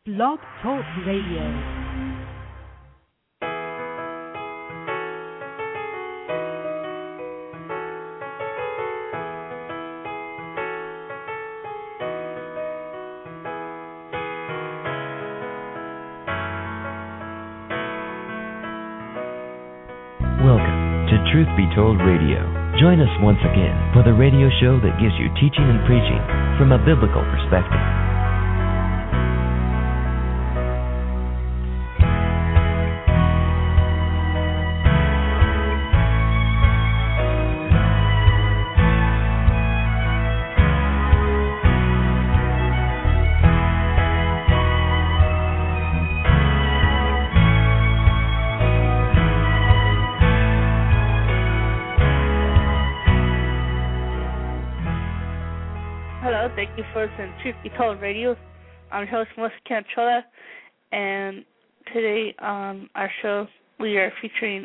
Blog Talk Radio. Truth Be Told Radio. Join us once again for the radio show that gives you teaching and preaching from a biblical perspective. Thank you for listening to Truth Be Told Radio. I'm your host, Melissa Cantrola, and today on our show we are featuring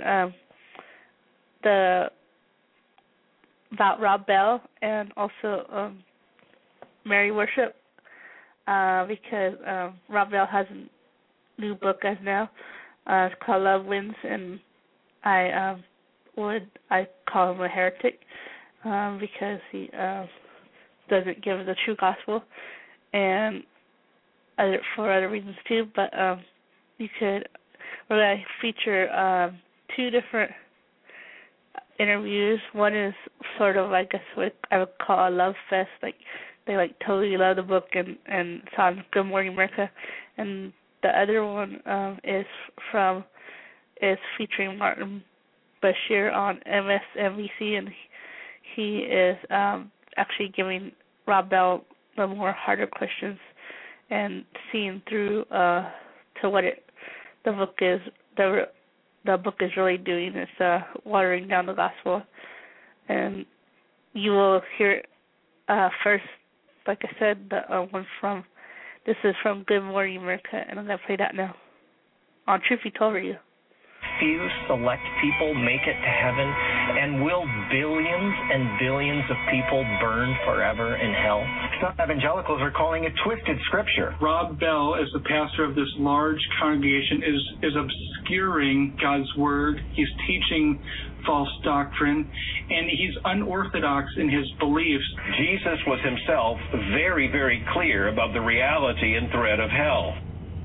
about Rob Bell and also Mary Worship, because Rob Bell has a new book as now. It's called Love Wins, and I call him a heretic because he doesn't give the true gospel, and for other reasons too. But we're going to feature two different interviews. One is sort of, I guess, what I would call a love fest. Like they totally love the book, and it's on Good Morning America. And the other one is featuring Martin Bashir on MSNBC, and he is actually giving Rob Bell the more harder questions and seeing through to what the book is. The book is really doing. It's watering down the gospel, and you will hear first, like I said, the one this is from Good Morning America, and I'm gonna play that now on Truth Be Told Radio. Few select people make it to heaven, and will billions and billions of people burn forever in hell? Some evangelicals are calling it twisted scripture. Rob Bell, as the pastor of this large congregation, is obscuring God's word. He's teaching false doctrine, and he's unorthodox in his beliefs. Jesus was himself very, very clear about the reality and threat of hell.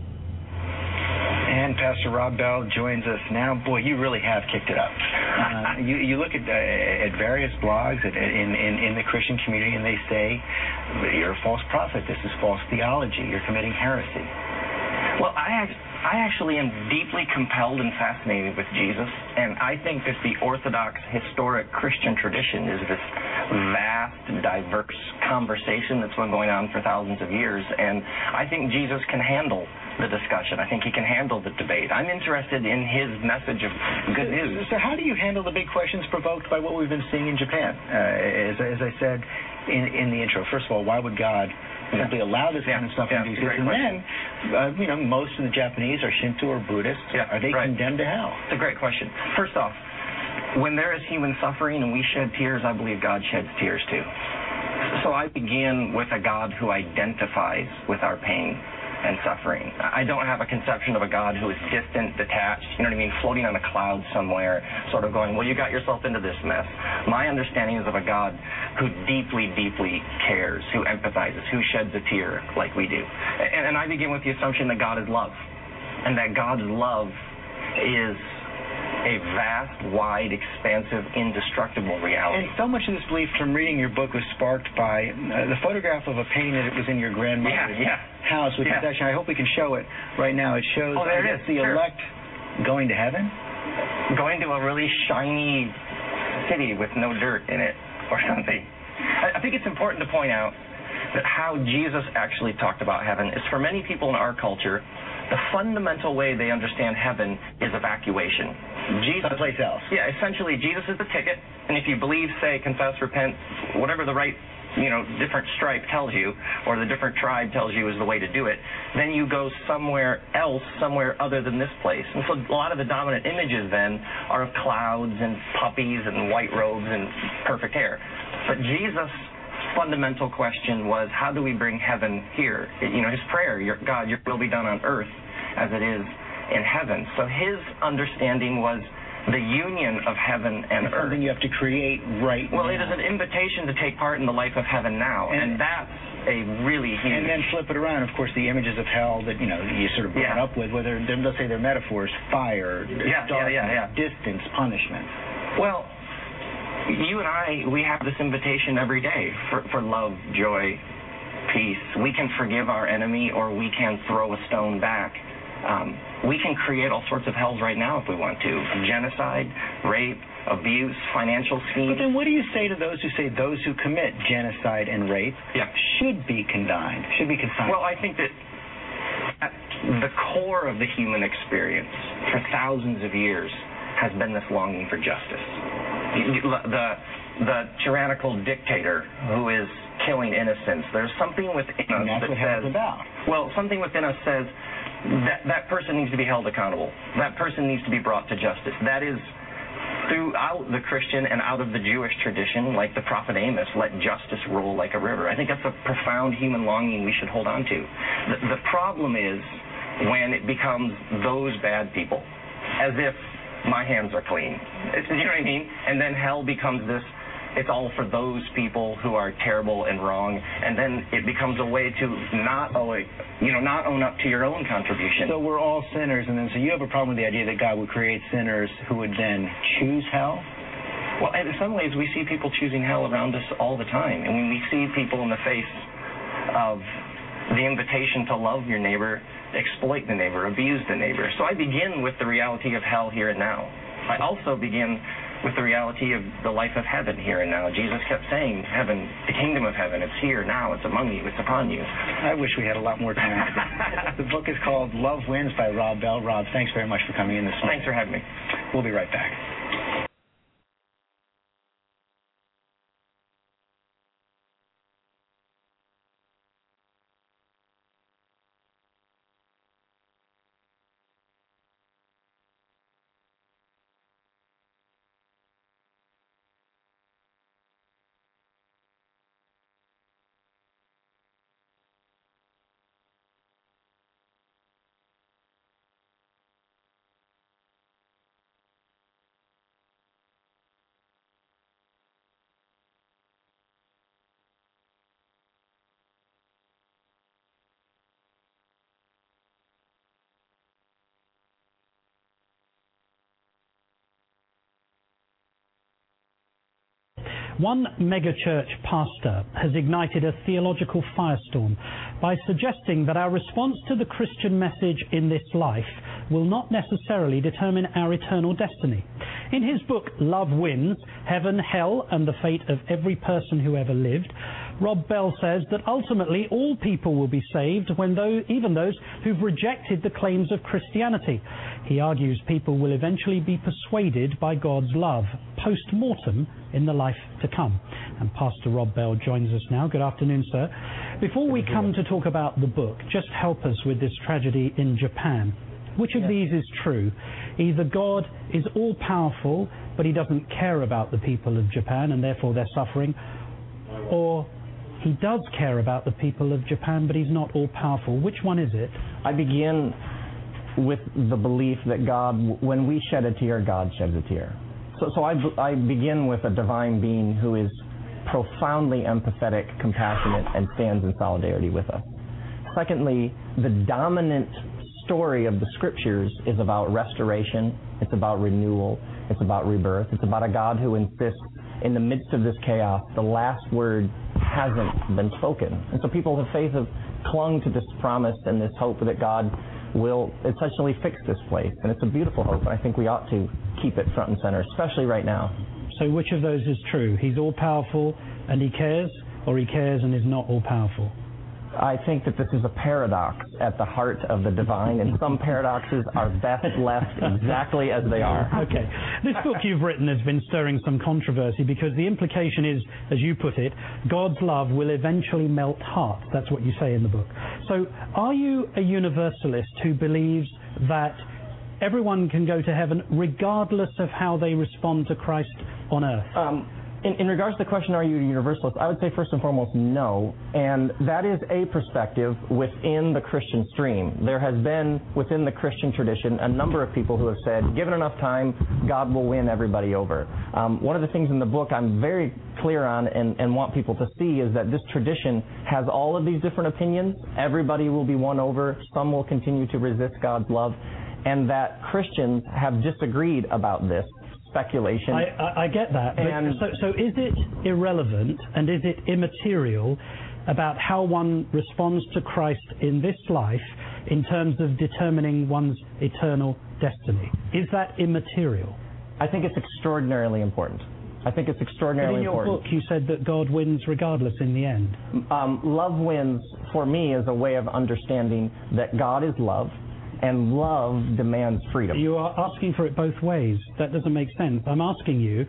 And Pastor Rob Bell joins us now. Boy, you really have kicked it up. You look at various blogs in the Christian community, and they say, you're a false prophet. This is false theology. You're committing heresy. Well, I actually am deeply compelled and fascinated with Jesus, and I think that the Orthodox historic Christian tradition is this vast, diverse conversation that's been going on for thousands of years, and I think Jesus can handle the discussion. I think he can handle the debate. I'm interested in his message of good news. So how do you handle the big questions provoked by what we've been seeing in Japan? As I said in the intro, first of all, why would God simply allow this kind of stuff in these cities? And then, most of the Japanese are Shinto or Buddhists. Are they condemned to hell? It's a great question. First off, when there is human suffering and we shed tears, I believe God sheds tears too. So I begin with a God who identifies with our pain and suffering. I don't have a conception of a God who is distant, detached, floating on a cloud somewhere, sort of going, well, you got yourself into this mess. My understanding is of a God who deeply, deeply cares, who empathizes, who sheds a tear like we do. And I begin with the assumption that God is love, and that God's love is a vast, wide, expansive, indestructible reality. And so much of this belief from reading your book was sparked by the photograph of a painting that was in your grandmother's house, which is actually, I hope we can show it right now. It shows the elect going to heaven? Going to a really shiny city with no dirt in it or something. I think it's important to point out that how Jesus actually talked about heaven is, for many people in our culture, the fundamental way they understand heaven is evacuation. Jesus, someplace else. Yeah, essentially, Jesus is the ticket, and if you believe, say, confess, repent, whatever the right, different stripe tells you, or the different tribe tells you is the way to do it, then you go somewhere else, somewhere other than this place. And so a lot of the dominant images then are of clouds and puppies and white robes and perfect hair. But Jesus fundamental question was, how do we bring heaven here? His prayer, God, your will be done on earth as it is in heaven. So his understanding was the union of heaven and earth. Something you have to create right now. Well, it is an invitation to take part in the life of heaven now, and that's a really huge... And then flip it around, of course, the images of hell that, you sort of brought up with, whether they'll say they're metaphors, fire, darkness, distance, punishment. Well, you and I, we have this invitation every day for love, joy, peace. We can forgive our enemy, or we can throw a stone back. We can create all sorts of hells right now if we want to. Genocide, rape, abuse, financial schemes. But then what do you say to those who say those who commit genocide and rape should be confined? Well, I think that at the core of the human experience for thousands of years has been this longing for justice. The tyrannical dictator who is killing innocents, there's something within us that says... Well, something within us says that person needs to be held accountable. That person needs to be brought to justice. That is, throughout the Christian and out of the Jewish tradition, like the prophet Amos, let justice roll like a river. I think that's a profound human longing we should hold on to. The problem is when it becomes those bad people, as if my hands are clean. You know what I mean? And then hell becomes this, it's all for those people who are terrible and wrong, and then it becomes a way to not own up to your own contribution. So we're all sinners, and then so you have a problem with the idea that God would create sinners who would then choose hell? Well, in some ways we see people choosing hell around us all the time, and when we see people in the face of the invitation to love your neighbor, exploit the neighbor, abuse the neighbor. So I begin with the reality of hell here and now. I also begin with the reality of the life of heaven here and now. Jesus kept saying, heaven, the kingdom of heaven, it's here now, it's among you, it's upon you. I wish we had a lot more time. The book is called Love Wins by Rob Bell. Rob, thanks very much for coming in this morning. Thanks for having me. We'll be right back. One megachurch pastor has ignited a theological firestorm by suggesting that our response to the Christian message in this life will not necessarily determine our eternal destiny. In his book, Love Wins, Heaven, Hell, and the Fate of Every Person Who Ever Lived, Rob Bell says that ultimately all people will be saved, even those who've rejected the claims of Christianity. He argues people will eventually be persuaded by God's love, post-mortem, in the life to come. And Pastor Rob Bell joins us now. Good afternoon, sir. Before we come to talk about the book, just help us with this tragedy in Japan. Which of these is true? Either God is all-powerful, but he doesn't care about the people of Japan and therefore they're suffering, or he does care about the people of Japan, but he's not all-powerful. Which one is it? I begin with the belief that God, when we shed a tear, God sheds a tear. So I begin with a divine being who is profoundly empathetic, compassionate, and stands in solidarity with us. Secondly, the dominant story of the Scriptures is about restoration, it's about renewal, it's about rebirth, it's about a God who insists in the midst of this chaos, the last word hasn't been spoken. And so people of faith have clung to this promise and this hope that God will essentially fix this place. And it's a beautiful hope, and I think we ought to keep it front and center, especially right now. So which of those is true? He's all-powerful and he cares, or he cares and is not all-powerful? I think that this is a paradox at the heart of the divine, and some paradoxes are best left exactly as they are. Okay. This book you've written has been stirring some controversy because the implication is, as you put it, God's love will eventually melt hearts. That's what you say in the book. So are you a universalist who believes that everyone can go to heaven regardless of how they respond to Christ on earth? In regards to the question, are you a universalist, I would say first and foremost, no. And that is a perspective within the Christian stream. There has been, within the Christian tradition, a number of people who have said, given enough time, God will win everybody over. One of the things in the book I'm very clear on and want people to see is that this tradition has all of these different opinions. Everybody will be won over. Some will continue to resist God's love. And that Christians have disagreed about this speculation. I get that. So is it irrelevant and is it immaterial about how one responds to Christ in this life in terms of determining one's eternal destiny? Is that immaterial? I think it's extraordinarily important. I think it's extraordinarily important. But in your book, you said that God wins regardless in the end. Love wins, for me, is a way of understanding that God is love, and love demands freedom. You are asking for it both ways. That doesn't make sense. I'm asking you,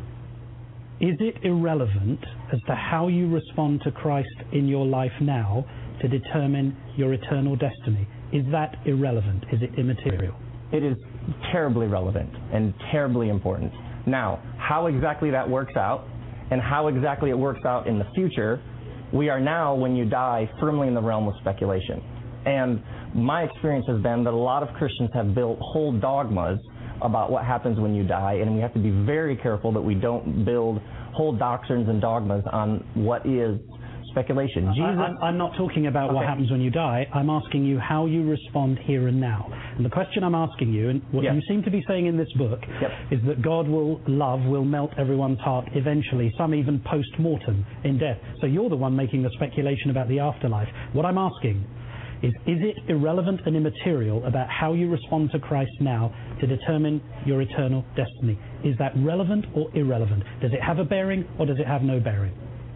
is it irrelevant as to how you respond to Christ in your life now to determine your eternal destiny? Is that irrelevant? Is it immaterial? It is terribly relevant and terribly important. Now, how exactly that works out and how exactly it works out in the future, we are now, when you die, firmly in the realm of speculation. And my experience has been that a lot of Christians have built whole dogmas about what happens when you die, and we have to be very careful that we don't build whole doctrines and dogmas on what is speculation. I'm not talking about what happens when you die. I'm asking you how you respond here and now. And the question I'm asking you, and what you seem to be saying in this book, is that God will melt everyone's heart eventually, some even post-mortem in death. So you're the one making the speculation about the afterlife. What I'm asking is it irrelevant and immaterial about how you respond to Christ now to determine your eternal destiny? Is that relevant or irrelevant? Does it have a bearing or does it have no bearing?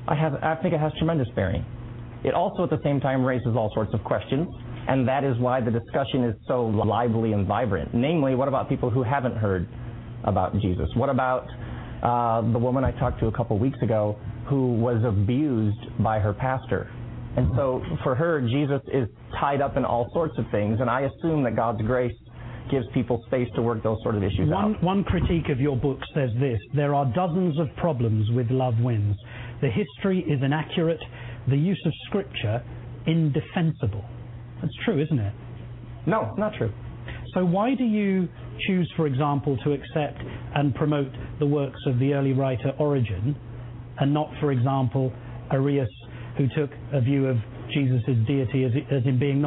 I think it has tremendous bearing. It also at the same time raises all sorts of questions, and that is why the discussion is so lively and vibrant. Namely, what about people who haven't heard about Jesus? What about the woman I talked to a couple weeks ago who was abused by her pastor? And so for her, Jesus is tied up in all sorts of things, and I assume that God's grace gives people space to work those sort of issues out. One critique of your book says this: there are dozens of problems with Love Wins. The history is inaccurate, the use of Scripture indefensible. That's true, isn't it? No, not true. So why do you choose, for example, to accept and promote the works of the early writer Origen, and not, for example, Arius, who took a view of Jesus' deity as in being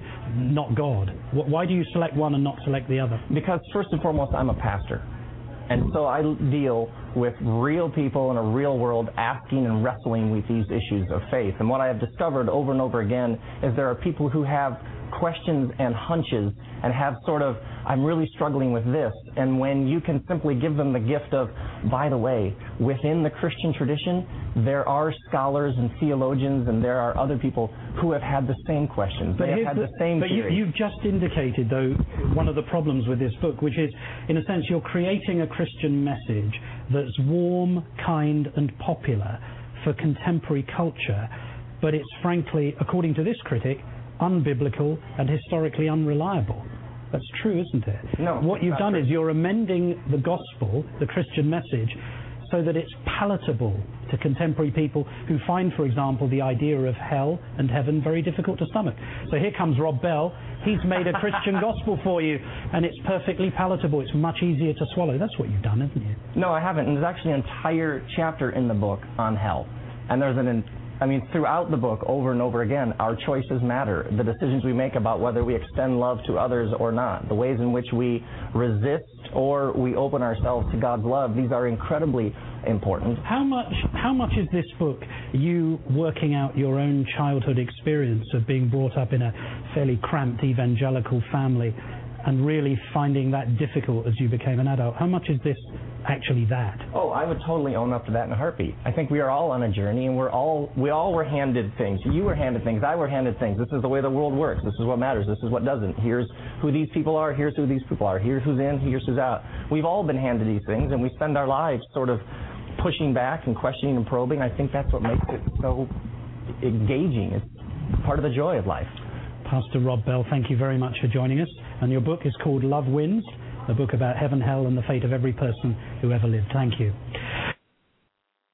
not God? Why do you select one and not select the other? Because first and foremost, I'm a pastor. And so I deal with real people in a real world asking and wrestling with these issues of faith. And what I have discovered over and over again is there are people who have questions and hunches and have sort of, I'm really struggling with this. And when you can simply give them the gift of, by the way, within the Christian tradition, there are scholars and theologians and there are other people who have had the same questions. They have had the same theory. But you've just indicated, though, one of the problems with this book, which is, in a sense, you're creating a Christian message that's warm, kind, and popular for contemporary culture, but it's frankly, according to this critic, unbiblical and historically unreliable. That's true, isn't it? No. What you've done is you're amending the gospel, the Christian message, so that it's palatable to contemporary people who find, for example, the idea of hell and heaven very difficult to stomach. So here comes Rob Bell. He's made a Christian gospel for you, and it's perfectly palatable. It's much easier to swallow. That's what you've done, isn't it? No, I haven't. And there's actually an entire chapter in the book on hell. And there's throughout the book, over and over again, our choices matter. The decisions we make about whether we extend love to others or not, the ways in which we resist or we open ourselves to God's love, these are incredibly important. How much is this book you working out your own childhood experience of being brought up in a fairly cramped evangelical family and really finding that difficult as you became an adult? How much is this actually that? Oh, I would totally own up to that in a heartbeat. I think we are all on a journey, and we all were handed things. You were handed things. I were handed things. This is the way the world works. This is what matters. This is what doesn't. Here's who these people are. Here's who these people are. Here's who's in. Here's who's out. We've all been handed these things, and we spend our lives sort of pushing back and questioning and probing. I think that's what makes it so engaging. It's part of the joy of life. Pastor Rob Bell, thank you very much for joining us. And your book is called Love Wins, a book about heaven, hell, and the fate of every person who ever lived. Thank you.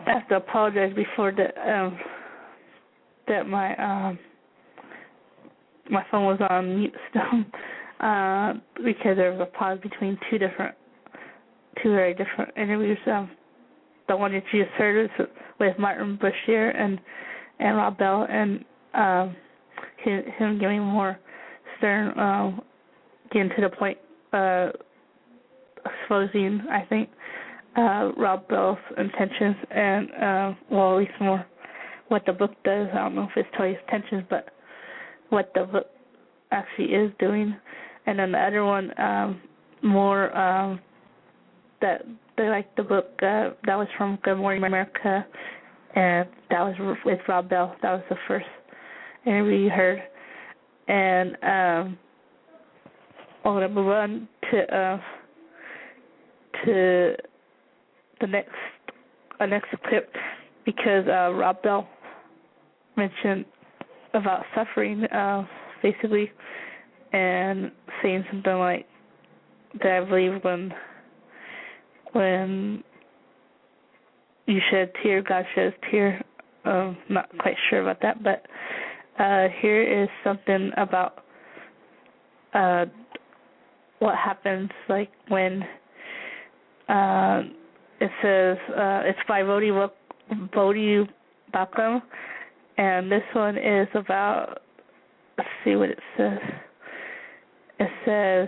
have to apologize before that my phone was on mute still, because there was a pause between two very different interviews. The one that you just heard was with Martin Bashir and Rob Bell, and him giving more stern, getting to the point, exposing, I think, Rob Bell's intentions and, well, at least more what the book does. I don't know if it's totally his intentions, but what the book actually is doing. And then the other one, more that they like the book, that was from Good Morning America, and that was with Rob Bell. That was the first interview you heard. And I'm going to move on to the next clip, because Rob Bell mentioned about suffering, basically, and saying something like that I believe when you shed a tear, God sheds a tear. Not quite sure about that, but here is something about what happens, like when it says, it's by Voddie Baucham, and this one is about, let's see what it says. It says,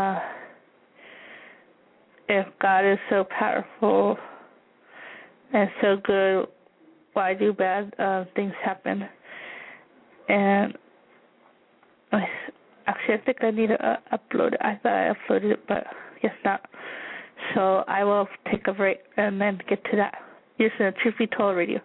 if God is so powerful and so good, why do bad things happen? And actually, I think I need to upload it. I thought I uploaded it, but I guess not. So I will take a break and then get to that. You're listening to Truth Be Told Radio.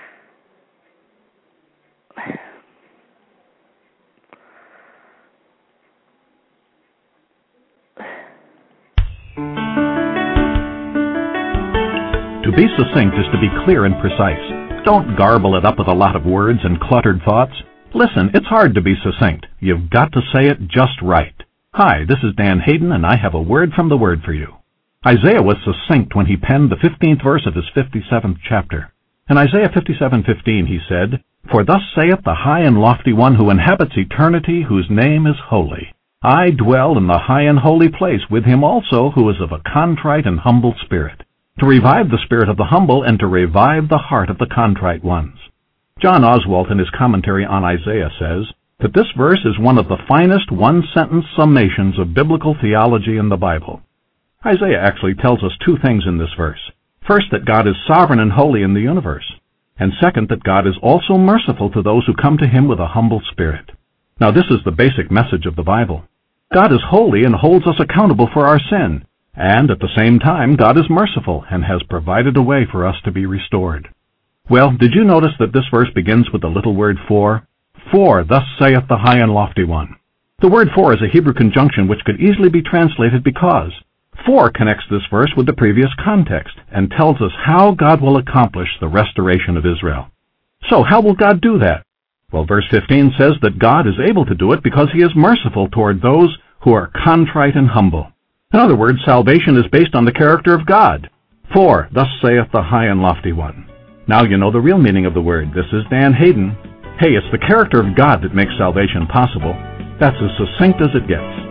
To be succinct is to be clear and precise. Don't garble it up with a lot of words and cluttered thoughts. Listen, it's hard to be succinct. You've got to say it just right. Hi, this is Dan Hayden, and I have a word from the Word for you. Isaiah was succinct when he penned the 15th verse of his 57th chapter. In Isaiah 57:15 he said, "For thus saith the high and lofty one who inhabits eternity, whose name is holy. I dwell in the high and holy place with him also who is of a contrite and humble spirit, to revive the spirit of the humble and to revive the heart of the contrite ones." John Oswalt, in his commentary on Isaiah, says that this verse is one of the finest one-sentence summations of biblical theology in the Bible. Isaiah actually tells us two things in this verse. First, that God is sovereign and holy in the universe. And second, that God is also merciful to those who come to him with a humble spirit. Now, this is the basic message of the Bible. God is holy and holds us accountable for our sin. And at the same time, God is merciful and has provided a way for us to be restored. Well, did you notice that this verse begins with the little word for? For, thus saith the high and lofty one. The word for is a Hebrew conjunction which could easily be translated because. For connects this verse with the previous context and tells us how God will accomplish the restoration of Israel. So how will God do that? Well, verse 15 says that God is able to do it because he is merciful toward those who are contrite and humble. In other words, salvation is based on the character of God. For, thus saith the high and lofty one. Now you know the real meaning of the word. This is Dan Hayden. Hey, it's the character of God that makes salvation possible. That's as succinct as it gets.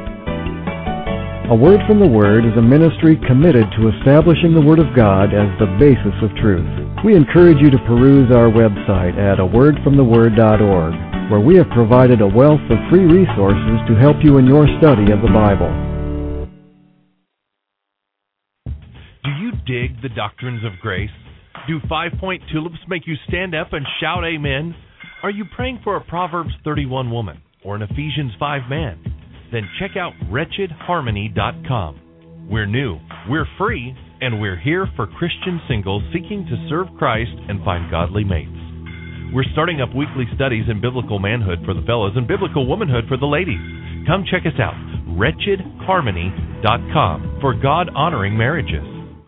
A Word from the Word is a ministry committed to establishing the Word of God as the basis of truth. We encourage you to peruse our website at awordfromtheword.org, where we have provided a wealth of free resources to help you in your study of the Bible. Do you dig the doctrines of grace? Do 5-point tulips make you stand up and shout amen? Are you praying for a Proverbs 31 woman or an Ephesians 5 man? Then check out wretchedharmony.com. We're new, we're free, and we're here for Christian singles seeking to serve Christ and find godly mates. We're starting up weekly studies in biblical manhood for the fellows and biblical womanhood for the ladies. Come check us out, wretchedharmony.com, for God-honoring marriages.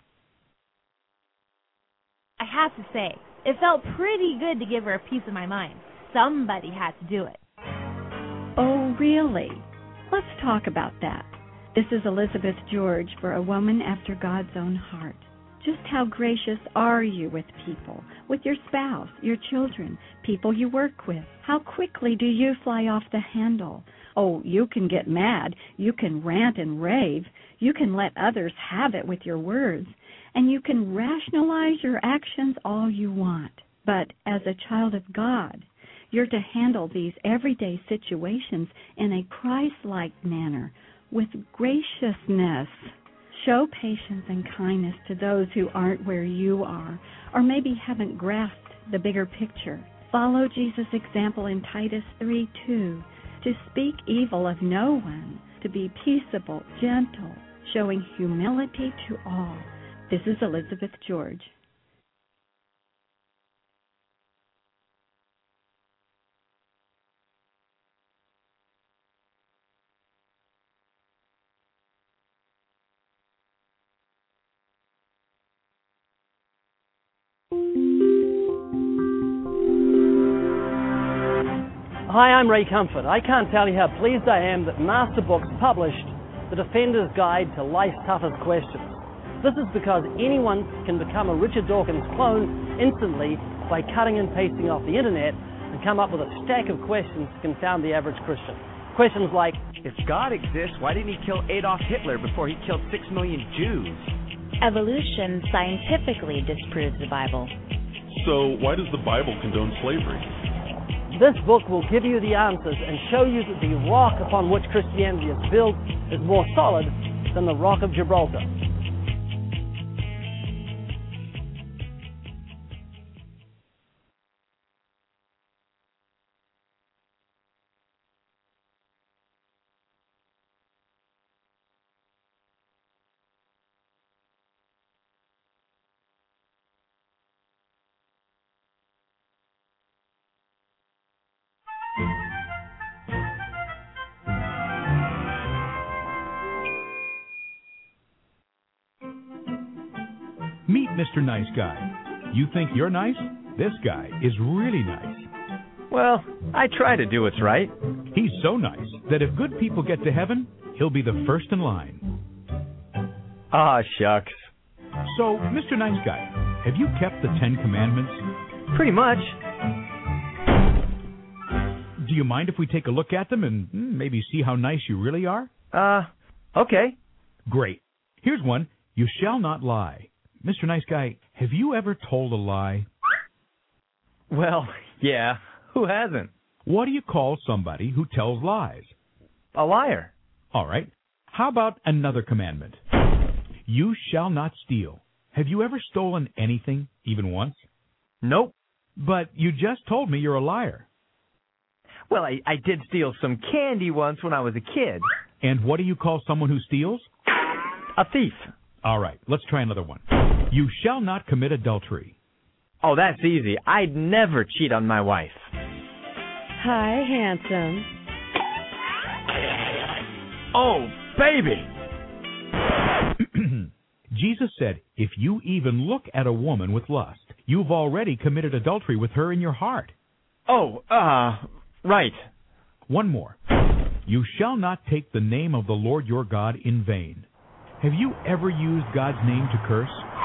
I have to say, it felt pretty good to give her a piece of my mind. Somebody had to do it. Oh, really? Let's talk about that. This is Elizabeth George for A Woman After God's Own Heart. Just how gracious are you with people, with your spouse, your children, people you work with? How quickly do you fly off the handle? Oh, you can get mad, you can rant and rave, you can let others have it with your words, and you can rationalize your actions all you want. But as a child of God, you're to handle these everyday situations in a Christ-like manner, with graciousness. Show patience and kindness to those who aren't where you are, or maybe haven't grasped the bigger picture. Follow Jesus' example in Titus 3:2, to speak evil of no one, to be peaceable, gentle, showing humility to all. This is Elizabeth George. Hi, I'm Ray Comfort. I can't tell you how pleased I am that Master Books published The Defender's Guide to Life's Toughest Questions. This is because anyone can become a Richard Dawkins clone instantly by cutting and pasting off the internet and come up with a stack of questions to confound the average Christian. Questions like, if God exists, why didn't he kill Adolf Hitler before he killed 6 million Jews? Evolution scientifically disproves the Bible. So why does the Bible condone slavery? This book will give you the answers and show you that the rock upon which Christianity is built is more solid than the rock of Gibraltar. Meet Mr. Nice Guy. You think you're nice? This guy is really nice. Well, I try to do what's right. He's so nice that if good people get to heaven, he'll be the first in line. Ah, shucks. So, Mr. Nice Guy, have you kept the 10 Commandments? Pretty much. Do you mind if we take a look at them and maybe see how nice you really are? Okay. Great. Here's one. You shall not lie. Mr. Nice Guy, have you ever told a lie? Well, yeah. Who hasn't? What do you call somebody who tells lies? A liar. All right. How about another commandment? You shall not steal. Have you ever stolen anything, even once? Nope. But you just told me you're a liar. Well, I did steal some candy once when I was a kid. And what do you call someone who steals? A thief. All right, let's try another one. You shall not commit adultery. Oh, that's easy. I'd never cheat on my wife. Hi, handsome. Oh, baby! Jesus said, if you even look at a woman with lust, you've already committed adultery with her in your heart. Oh, right. One more. You shall not take the name of the Lord your God in vain. Have you ever used God's name to curse?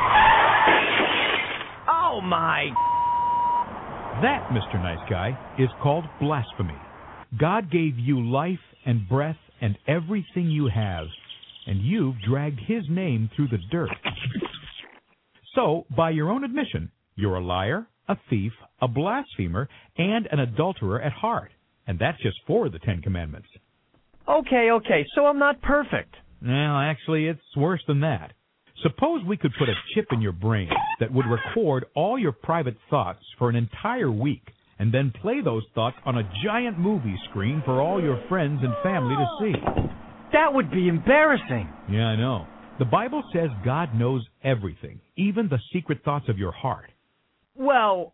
Oh, my... That, Mr. Nice Guy, is called blasphemy. God gave you life and breath and everything you have, and you've dragged His name through the dirt. So, by your own admission, you're a liar, a thief, a blasphemer, and an adulterer at heart. And that's just 4 of the 10 Commandments. Okay, so I'm not perfect. Well, actually, it's worse than that. Suppose we could put a chip in your brain that would record all your private thoughts for an entire week and then play those thoughts on a giant movie screen for all your friends and family to see. That would be embarrassing. Yeah, I know. The Bible says God knows everything, even the secret thoughts of your heart. Well,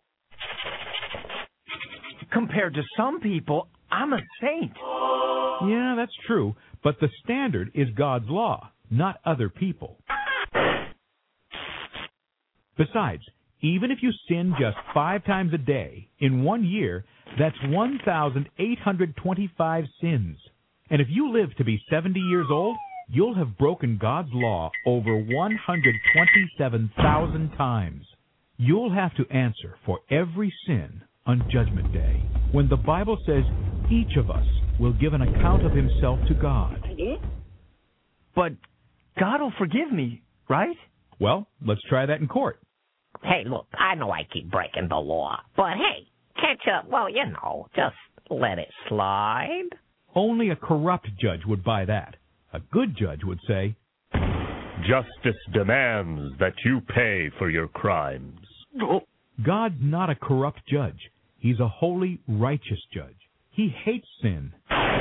compared to some people, I'm a saint. Yeah, that's true, but the standard is God's law, not other people. Besides, even if you sin just 5 times a day, in 1 year, that's 1,825 sins. And if you live to be 70 years old, you'll have broken God's law over 127,000 times. You'll have to answer for every sin on Judgment Day, when the Bible says each of us will give an account of himself to God. But God will forgive me, right? Well, let's try that in court. Hey, look, I know I keep breaking the law, but hey, can't you, well, just let it slide? Only a corrupt judge would buy that. A good judge would say, justice demands that you pay for your crimes. God's not a corrupt judge. He's a holy, righteous judge. He hates sin.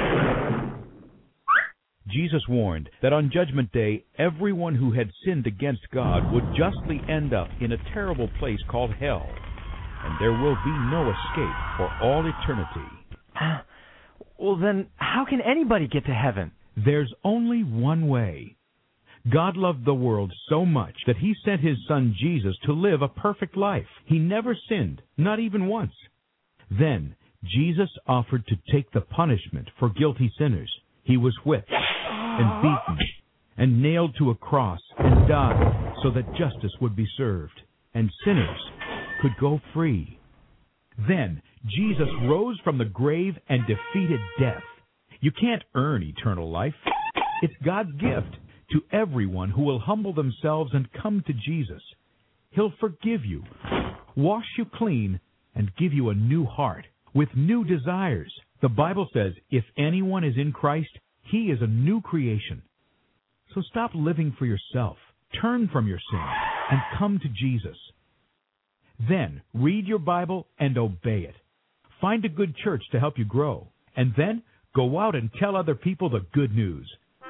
Jesus warned that on Judgment Day, everyone who had sinned against God would justly end up in a terrible place called hell, and there will be no escape for all eternity. Well, then, how can anybody get to heaven? There's only one way. God loved the world so much that he sent his son Jesus to live a perfect life. He never sinned, not even once. Then, Jesus offered to take the punishment for guilty sinners. He was whipped and beaten and nailed to a cross and died so that justice would be served and sinners could go free. Then, Jesus rose from the grave and defeated death. You can't earn eternal life. It's God's gift to everyone who will humble themselves and come to Jesus. He'll forgive you, wash you clean, and give you a new heart with new desires. The Bible says if anyone is in Christ, he is a new creation. So stop living for yourself. Turn from your sin and come to Jesus. Then read your Bible and obey it. Find a good church to help you grow. And then go out and tell other people the good news.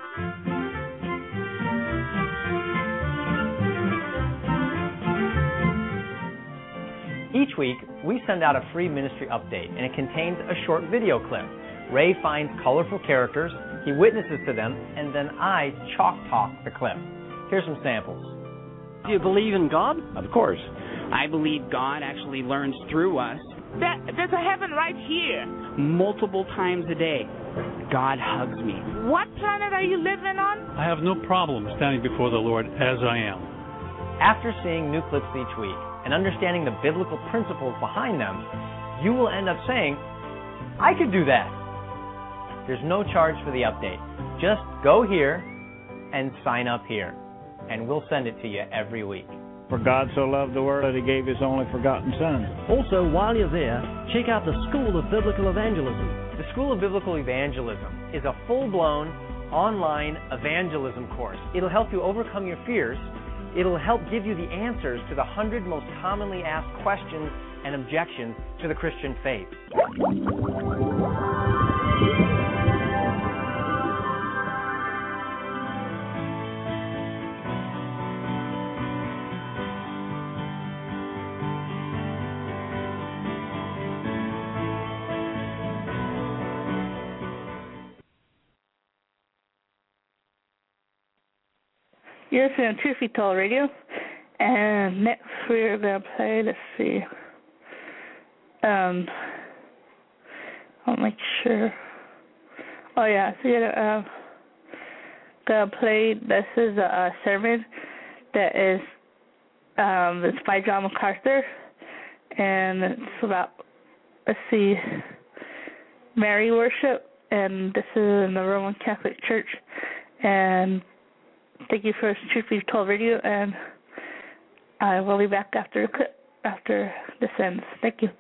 Each week, we send out a free ministry update, and it contains a short video clip. Ray finds colorful characters, he witnesses to them, and then I chalk talk the clip. Here's some samples. Do you believe in God? Of course. I believe God actually learns through us. There's a heaven right here. Multiple times a day. God hugs me. What planet are you living on? I have no problem standing before the Lord as I am. After seeing new clips each week and understanding the biblical principles behind them, you will end up saying, I could do that. There's no charge for the update. Just go here and sign up here, and we'll send it to you every week. For God so loved the world that he gave his only forgotten Son. Also, while you're there, check out the School of Biblical Evangelism. The School of Biblical Evangelism is a full-blown online evangelism course. It'll help you overcome your fears. It'll help give you the answers to the 100 most commonly asked questions and objections to the Christian faith. You're listening to Truth Be Told Radio, and next we're going to play, let's see, I'll make sure, so we're going to play, this is a sermon that is, it's by John MacArthur, and it's about, let's see, Mary worship, and this is in the Roman Catholic Church, and thank you for Truth Be Told Radio, and I will be back after this ends. Thank you.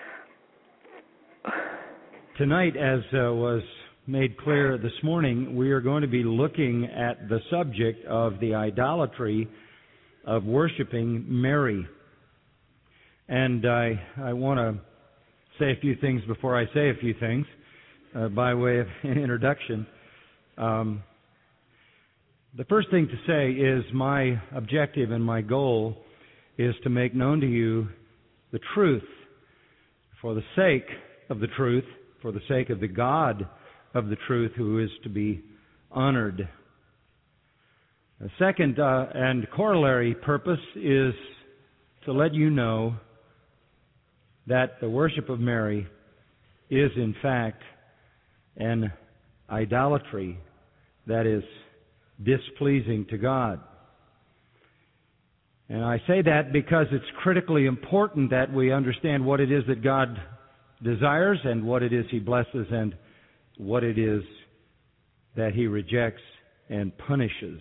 Tonight, as was made clear this morning, we are going to be looking at the subject of the idolatry of worshiping Mary. And I want to say a few things before I say a few things by way of an introduction. The first thing to say is my objective and my goal is to make known to you the truth for the sake of the truth, for the sake of the God of the truth who is to be honored. The second and corollary purpose is to let you know that the worship of Mary is in fact an idolatry, that is, displeasing to God. And I say that because it's critically important that we understand what it is that God desires and what it is He blesses and what it is that He rejects and punishes.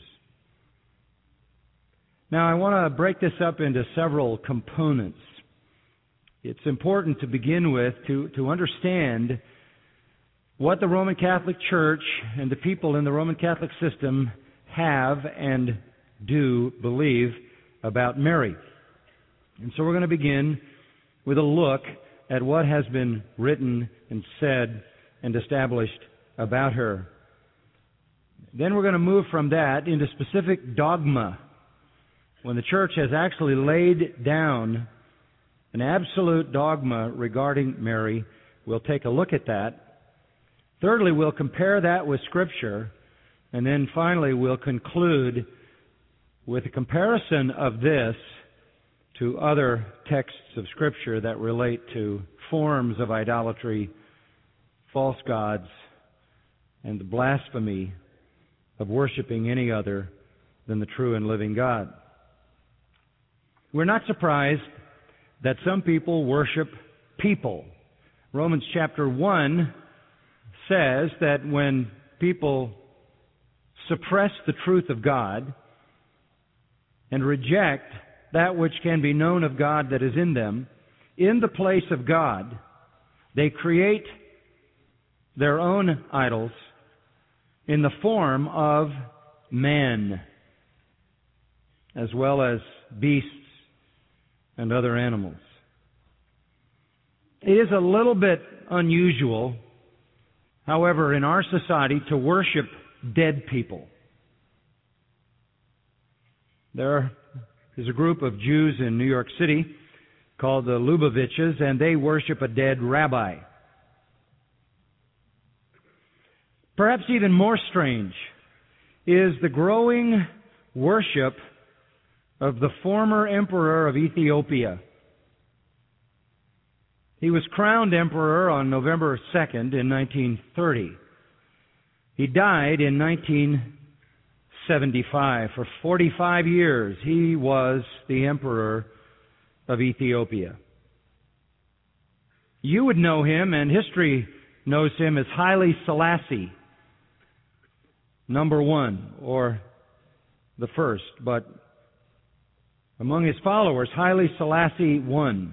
Now, I want to break this up into several components. It's important to begin with to understand what the Roman Catholic Church and the people in the Roman Catholic system have and do believe about Mary. And so we're going to begin with a look at what has been written and said and established about her. Then we're going to move from that into specific dogma, when the Church has actually laid down an absolute dogma regarding Mary. We'll take a look at that. Thirdly, we'll compare that with Scripture. And then finally, we'll conclude with a comparison of this to other texts of Scripture that relate to forms of idolatry, false gods, and the blasphemy of worshiping any other than the true and living God. We're not surprised that some people worship people. Romans chapter 1 says that when people suppress the truth of God and reject that which can be known of God that is in them, in the place of God, they create their own idols in the form of man, as well as beasts and other animals. It is a little bit unusual, however, in our society to worship dead people. There is a group of Jews in New York City called the Lubavitches, and they worship a dead rabbi. Perhaps even more strange is the growing worship of the former emperor of Ethiopia. He was crowned emperor on November 2nd in 1930. He died in 1975. For 45 years, he was the emperor of Ethiopia. You would know him, and history knows him as Haile Selassie, number one, or the first, but among his followers, Haile Selassie I.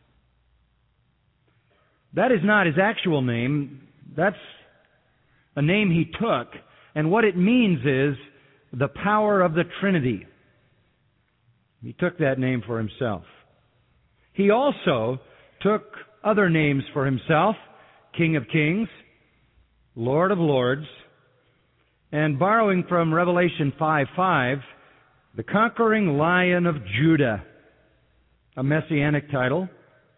That is not his actual name. That's a name he took. And what it means is the power of the Trinity. He took that name for himself. He also took other names for himself: King of Kings, Lord of Lords, and borrowing from Revelation 5:5, the Conquering Lion of Judah, a messianic title.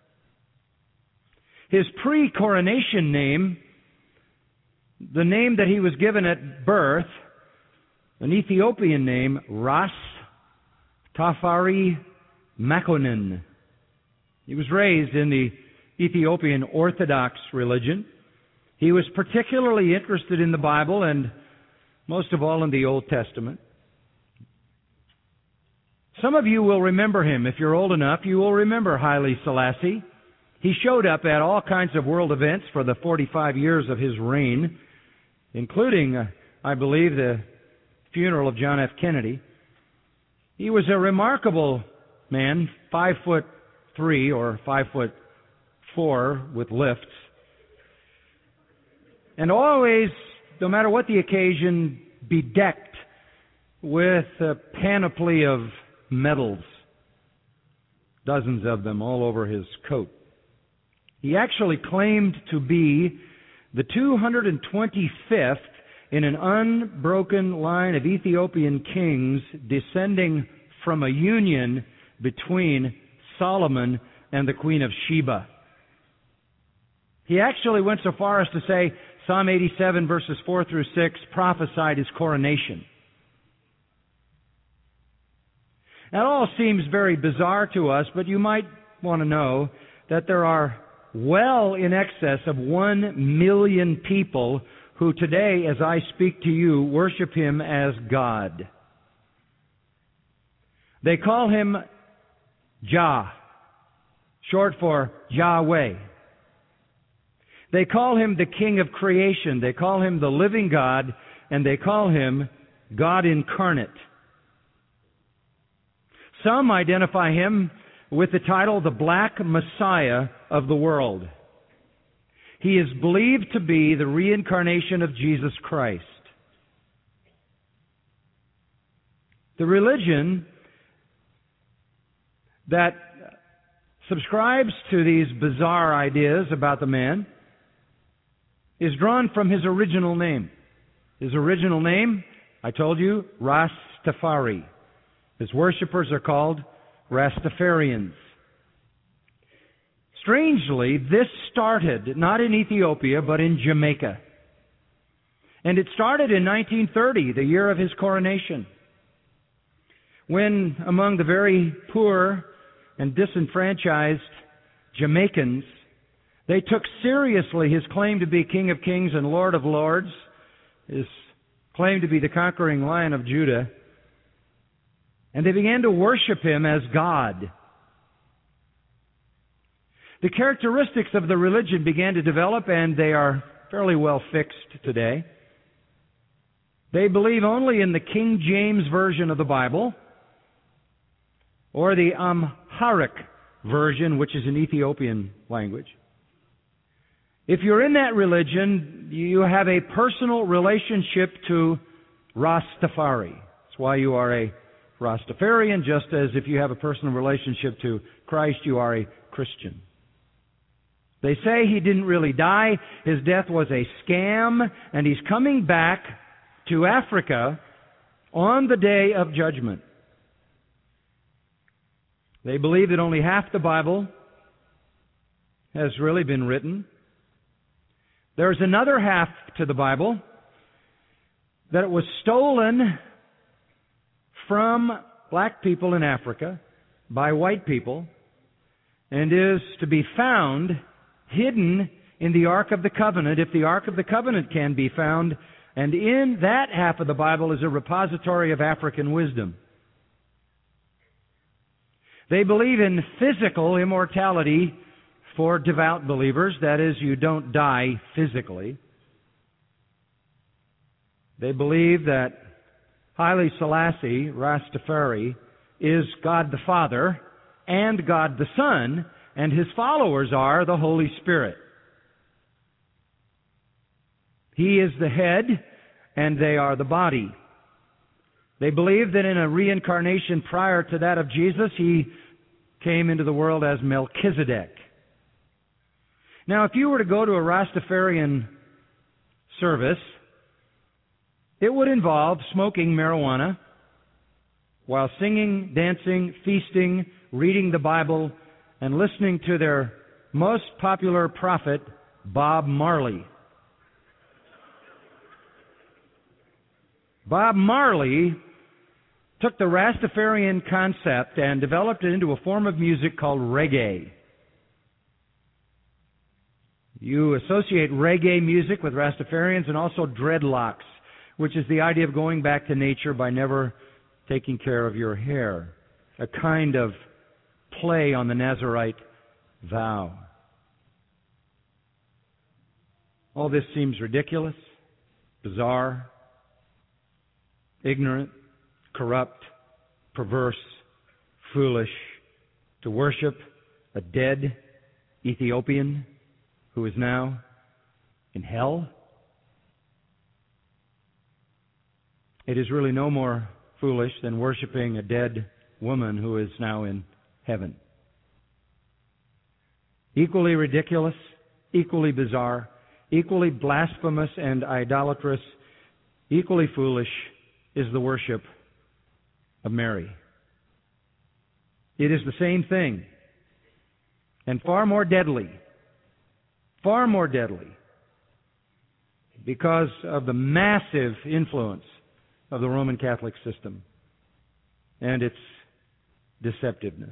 His pre-coronation name, the name that he was given at birth, an Ethiopian name, Ras Tafari Makonnen. He was raised in the Ethiopian Orthodox religion. He was particularly interested in the Bible and most of all in the Old Testament. Some of you will remember him. If you're old enough, you will remember Haile Selassie. He showed up at all kinds of world events for the 45 years of his reign, including, I believe, the funeral of John F. Kennedy. He was a remarkable man, 5'3" or 5'4" with lifts. And always, no matter what the occasion, bedecked with a panoply of medals, dozens of them all over his coat. He actually claimed to be the 225th in an unbroken line of Ethiopian kings descending from a union between Solomon and the Queen of Sheba. He actually went so far as to say Psalm 87 verses 4 through 6 prophesied his coronation. That all seems very bizarre to us, but you might want to know that there are well in excess of 1 million people who today, as I speak to you, worship Him as God. They call Him Jah, short for Yahweh. They call Him the King of creation. They call Him the living God, and they call Him God incarnate. Some identify Him with the title the Black Messiah of the world. He is believed to be the reincarnation of Jesus Christ. The religion that subscribes to these bizarre ideas about the man is drawn from his original name. His original name, I told you, Rastafari. His worshippers are called Rastafarians. Strangely, this started not in Ethiopia, but in Jamaica. And it started in 1930, the year of his coronation, when among the very poor and disenfranchised Jamaicans, they took seriously his claim to be King of Kings and Lord of Lords, his claim to be the conquering Lion of Judah, and they began to worship him as God. The characteristics of the religion began to develop, and they are fairly well fixed today. They believe only in the King James Version of the Bible, or the Amharic version, which is an Ethiopian language. If you're in that religion, you have a personal relationship to Rastafari. That's why you are a Rastafarian, just as if you have a personal relationship to Christ, you are a Christian. They say he didn't really die. His death was a scam, and he's coming back to Africa on the day of judgment. They believe that only half the Bible has really been written. There's another half to the Bible that it was stolen from black people in Africa by white people and is to be found hidden in the Ark of the Covenant, if the Ark of the Covenant can be found. And in that half of the Bible is a repository of African wisdom. They believe in physical immortality for devout believers. That is, you don't die physically. They believe that Haile Selassie, Rastafari, is God the Father and God the Son, and his followers are the Holy Spirit. He is the head, and they are the body. They believe that in a reincarnation prior to that of Jesus, he came into the world as Melchizedek. Now, if you were to go to a Rastafarian service, it would involve smoking marijuana while singing, dancing, feasting, reading the Bible, and listening to their most popular prophet, Bob Marley. Bob Marley took the Rastafarian concept and developed it into a form of music called reggae. You associate reggae music with Rastafarians and also dreadlocks, which is the idea of going back to nature by never taking care of your hair, a kind of play on the Nazarite vow. All this seems ridiculous, bizarre, ignorant, corrupt, perverse, foolish, to worship a dead Ethiopian who is now in hell. It is really no more foolish than worshiping a dead woman who is now in heaven. Equally ridiculous, equally bizarre, equally blasphemous and idolatrous, equally foolish is the worship of Mary. It is the same thing, and far more deadly, because of the massive influence of the Roman Catholic system and its deceptiveness.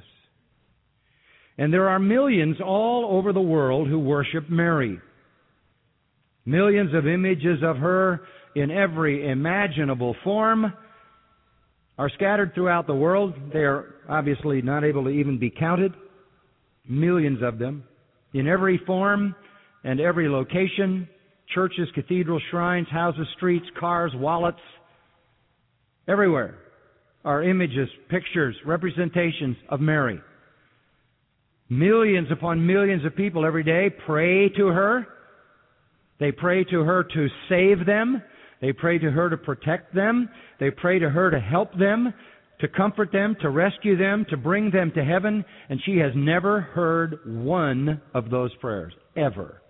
And there are millions all over the world who worship Mary. Millions of images of her in every imaginable form are scattered throughout the world. They are obviously not able to even be counted. Millions of them in every form and every location. Churches, cathedrals, shrines, houses, streets, cars, wallets. Everywhere are images, pictures, representations of Mary. Millions upon millions of people every day pray to her. They pray to her to save them. They pray to her to protect them. They pray to her to help them, to comfort them, to rescue them, to bring them to heaven. And she has never heard one of those prayers, ever.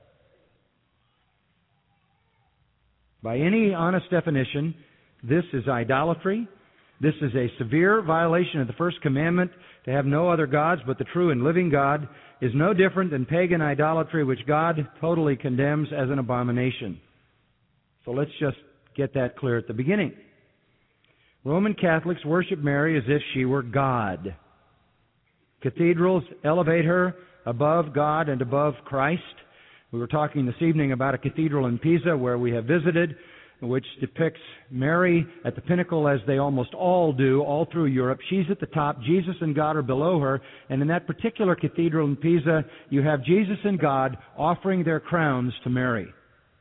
By any honest definition, this is idolatry. This is a severe violation of the first commandment, to have no other gods but the true and living God, is no different than pagan idolatry, which God totally condemns as an abomination. So let's just get that clear at the beginning. Roman Catholics worship Mary as if she were God. Cathedrals elevate her above God and above Christ. We were talking this evening about a cathedral in Pisa where we have visited, which depicts Mary at the pinnacle, as they almost all do, all through Europe. She's at the top. Jesus and God are below her. And in that particular cathedral in Pisa, you have Jesus and God offering their crowns to Mary.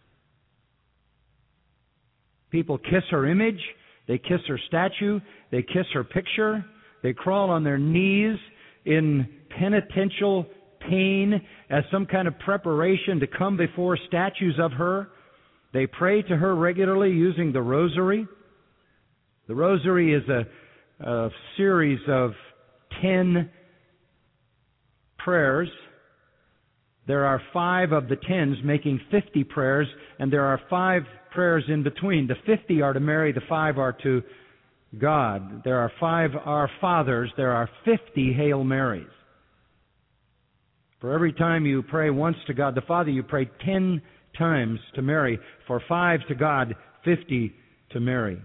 People kiss her image. They kiss her statue. They kiss her picture. They crawl on their knees in penitential pain as some kind of preparation to come before statues of her. They pray to her regularly using the rosary. The rosary is a series of 10 prayers. There are 5 of the 10s making 50 prayers, and there are 5 prayers in between. The 50 are to Mary, the 5 are to God. There are 5 Our Fathers, there are 50 Hail Marys. For every time you pray once to God the Father, you pray 10 times to Mary. For 5 to God, 50 to Mary.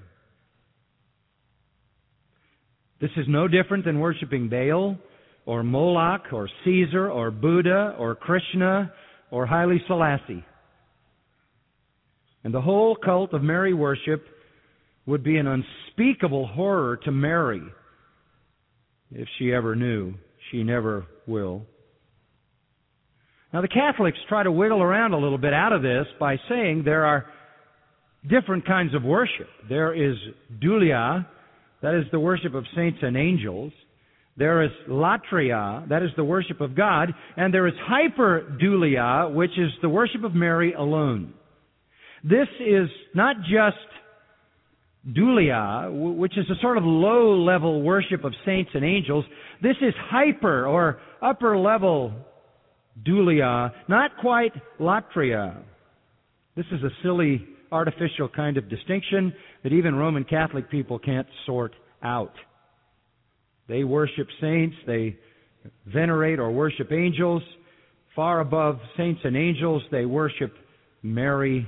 This is no different than worshiping Baal, or Moloch, or Caesar, or Buddha, or Krishna, or Haile Selassie. And the whole cult of Mary worship would be an unspeakable horror to Mary if she ever knew. She never will. Now, the Catholics try to wiggle around a little bit out of this by saying there are different kinds of worship. There is dulia, that is the worship of saints and angels. There is latria, that is the worship of God. And there is hyperdulia, which is the worship of Mary alone. This is not just dulia, which is a sort of low-level worship of saints and angels. This is hyper, or upper-level dulia, not quite latria. This is a silly, artificial kind of distinction that even Roman Catholic people can't sort out. They worship saints, they venerate or worship angels. Far above saints and angels, they worship Mary,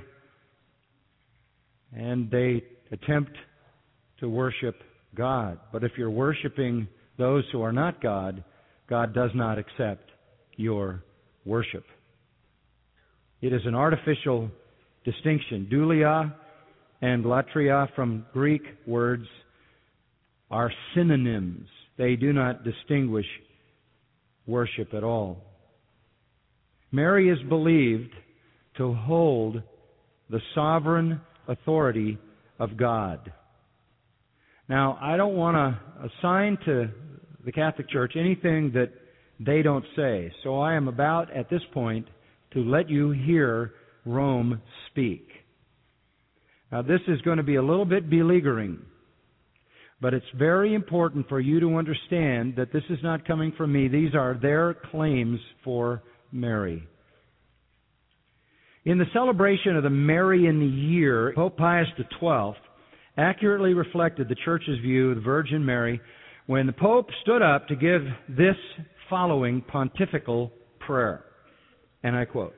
and they attempt to worship God. But if you're worshiping those who are not God, God does not accept your worship. It is an artificial distinction. Dulia and latria, from Greek words, are synonyms. They do not distinguish worship at all. Mary is believed to hold the sovereign authority of God. Now, I don't want to assign to the Catholic Church anything that they don't say. So I am about, at this point, to let you hear Rome speak. Now, this is going to be a little bit beleaguering, but it's very important for you to understand that this is not coming from me. These are their claims for Mary. In the celebration of the Marian year, Pope Pius XII accurately reflected the Church's view of the Virgin Mary when the Pope stood up to give this following pontifical prayer. And I quote,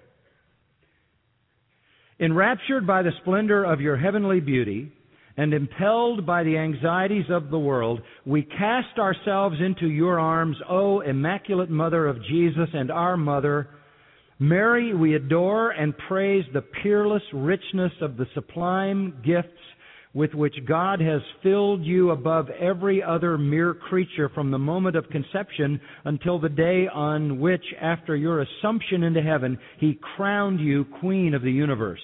"Enraptured by the splendor of your heavenly beauty and impelled by the anxieties of the world, we cast ourselves into your arms, O Immaculate Mother of Jesus and our Mother, Mary, we adore and praise the peerless richness of the sublime gifts with which God has filled you above every other mere creature from the moment of conception until the day on which, after your assumption into heaven, He crowned you Queen of the universe.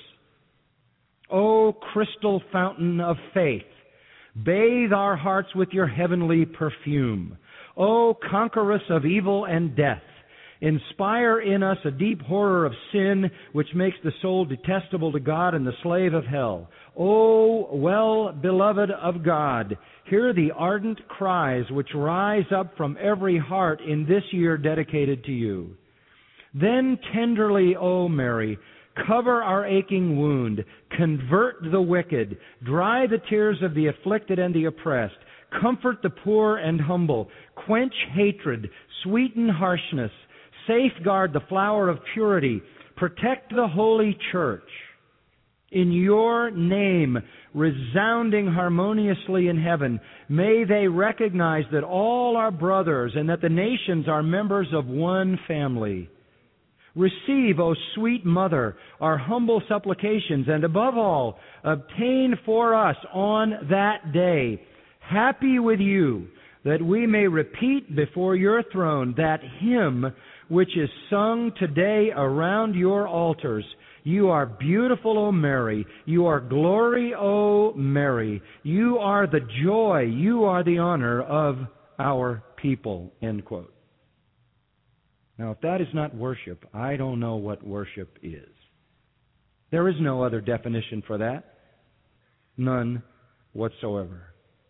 O crystal fountain of faith, bathe our hearts with your heavenly perfume. O conqueress of evil and death, inspire in us a deep horror of sin which makes the soul detestable to God and the slave of hell. O well-beloved of God, hear the ardent cries which rise up from every heart in this year dedicated to you. Then tenderly, O Mary, cover our aching wound, convert the wicked, dry the tears of the afflicted and the oppressed, comfort the poor and humble, quench hatred, sweeten harshness, safeguard the flower of purity, protect the holy church. In your name, resounding harmoniously in heaven, may they recognize that all are brothers and that the nations are members of one family. Receive, O sweet Mother, our humble supplications, and above all, obtain for us on that day, happy with you, that we may repeat before your throne that hymn which is sung today around your altars. You are beautiful, O Mary. You are glory, O Mary. You are the joy. You are the honor of our people. End quote. Now, if that is not worship, I don't know what worship is. There is no other definition for that. None whatsoever.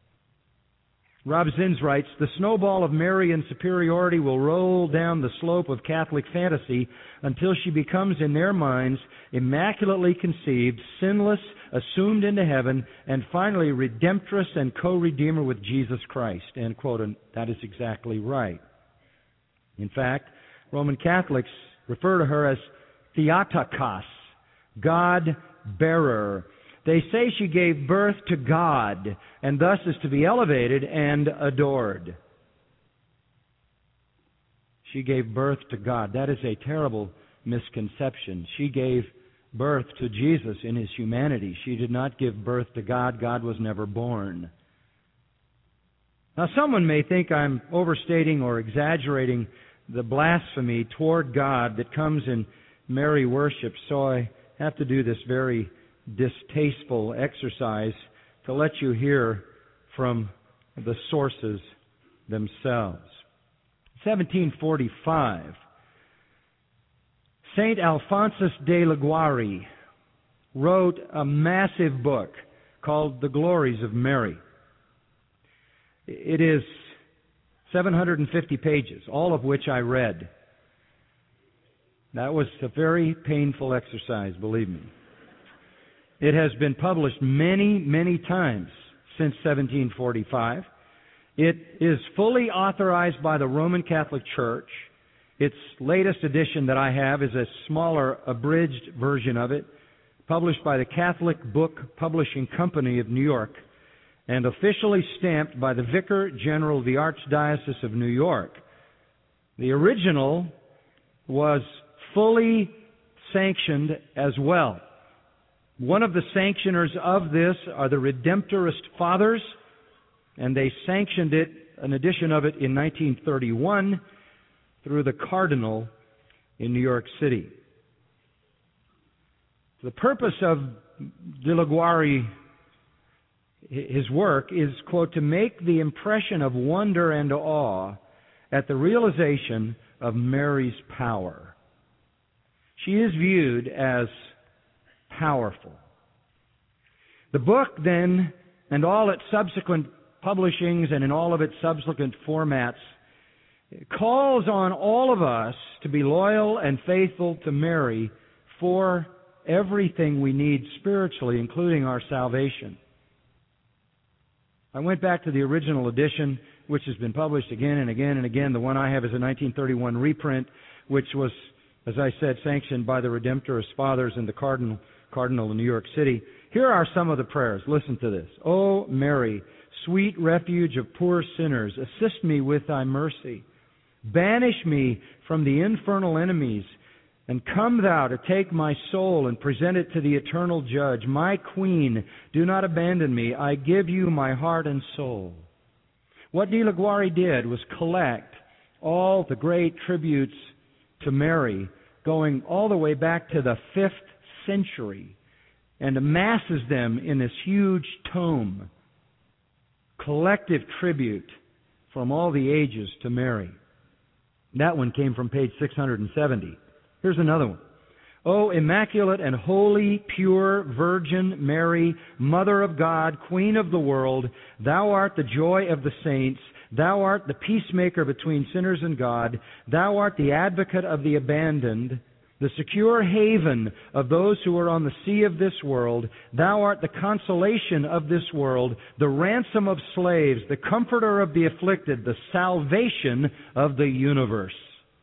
Rob Zins writes, the snowball of Marian superiority will roll down the slope of Catholic fantasy until she becomes, in their minds, immaculately conceived, sinless, assumed into heaven, and finally redemptress and co-redeemer with Jesus Christ. End quote. And that is exactly right. In fact, Roman Catholics refer to her as Theotokos, God-bearer. They say she gave birth to God, and thus is to be elevated and adored. She gave birth to God. That is a terrible misconception. She gave birth to Jesus in His humanity. She did not give birth to God. God was never born. Now, someone may think I'm overstating or exaggerating the blasphemy toward God that comes in Mary worship, so I have to do this very distasteful exercise to let you hear from the sources themselves. 1745, St. Alphonsus de Liguori wrote a massive book called The Glories of Mary. It is 750 pages, all of which I read. That was a very painful exercise, believe me. It has been published many, many times since 1745. It is fully authorized by the Roman Catholic Church. Its latest edition that I have is a smaller, abridged version of it, published by the Catholic Book Publishing Company of New York, and officially stamped by the Vicar General of the Archdiocese of New York. The original was fully sanctioned as well. One of the sanctioners of this are the Redemptorist Fathers, and they sanctioned it, an edition of it, in 1931 through the Cardinal in New York City. The purpose of de Liguori, his work, is, quote, to make the impression of wonder and awe at the realization of Mary's power. She is viewed as powerful. The book, then, and all its subsequent publishings and in all of its subsequent formats, calls on all of us to be loyal and faithful to Mary for everything we need spiritually, including our salvation. I went back to the original edition, which has been published again and again and again. The one I have is a 1931 reprint, which was, as I said, sanctioned by the Redemptorist Fathers and the Cardinal in New York City. Here are some of the prayers. Listen to this. O Mary, sweet refuge of poor sinners, assist me with thy mercy. Banish me from the infernal enemies And come thou to take my soul and present it to the eternal judge. My queen, do not abandon me. I give you my heart and soul. What De La Guare did was collect all the great tributes to Mary, going all the way back to the 5th century, and amasses them in this huge tome, collective tribute from all the ages to Mary. That one came from page 670. Here's another one. O immaculate and holy, pure Virgin Mary, Mother of God, Queen of the world, thou art the joy of the saints, thou art the peacemaker between sinners and God, thou art the advocate of the abandoned, the secure haven of those who are on the sea of this world, thou art the consolation of this world, the ransom of slaves, the comforter of the afflicted, the salvation of the universe.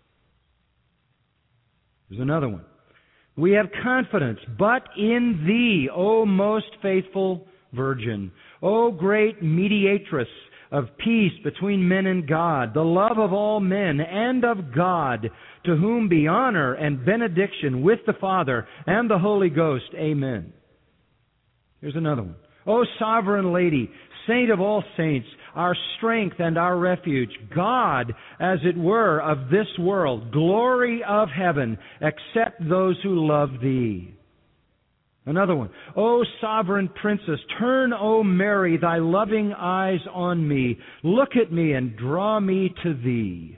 There's another one. We have confidence, but in Thee, O most faithful Virgin, O great mediatress of peace between men and God, the love of all men and of God, to whom be honor and benediction with the Father and the Holy Ghost. Amen. Here's another one. O sovereign Lady, Saint of all saints, our strength and our refuge, God, as it were, of this world, glory of heaven, accept those who love Thee. Another one. O sovereign princess, turn, O Mary, Thy loving eyes on me. Look at me and draw me to Thee.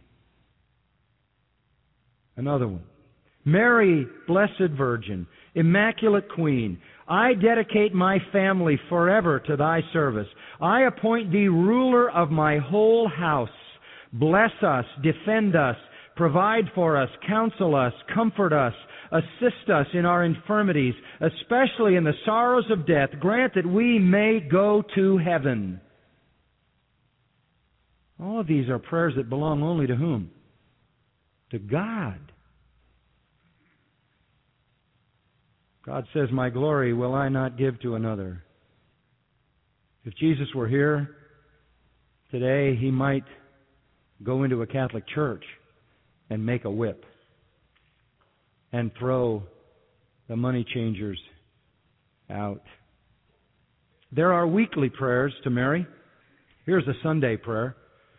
Another one. Mary, Blessed Virgin, Immaculate Queen, I dedicate my family forever to Thy service. I appoint Thee ruler of my whole house. Bless us, defend us, provide for us, counsel us, comfort us, assist us in our infirmities, especially in the sorrows of death. Grant that we may go to heaven. All of these are prayers that belong only to whom? To God. God says, my glory will I not give to another. If Jesus were here today, He might go into a Catholic church and make a whip and throw the money changers out. There are weekly prayers to Mary. Here's a Sunday prayer.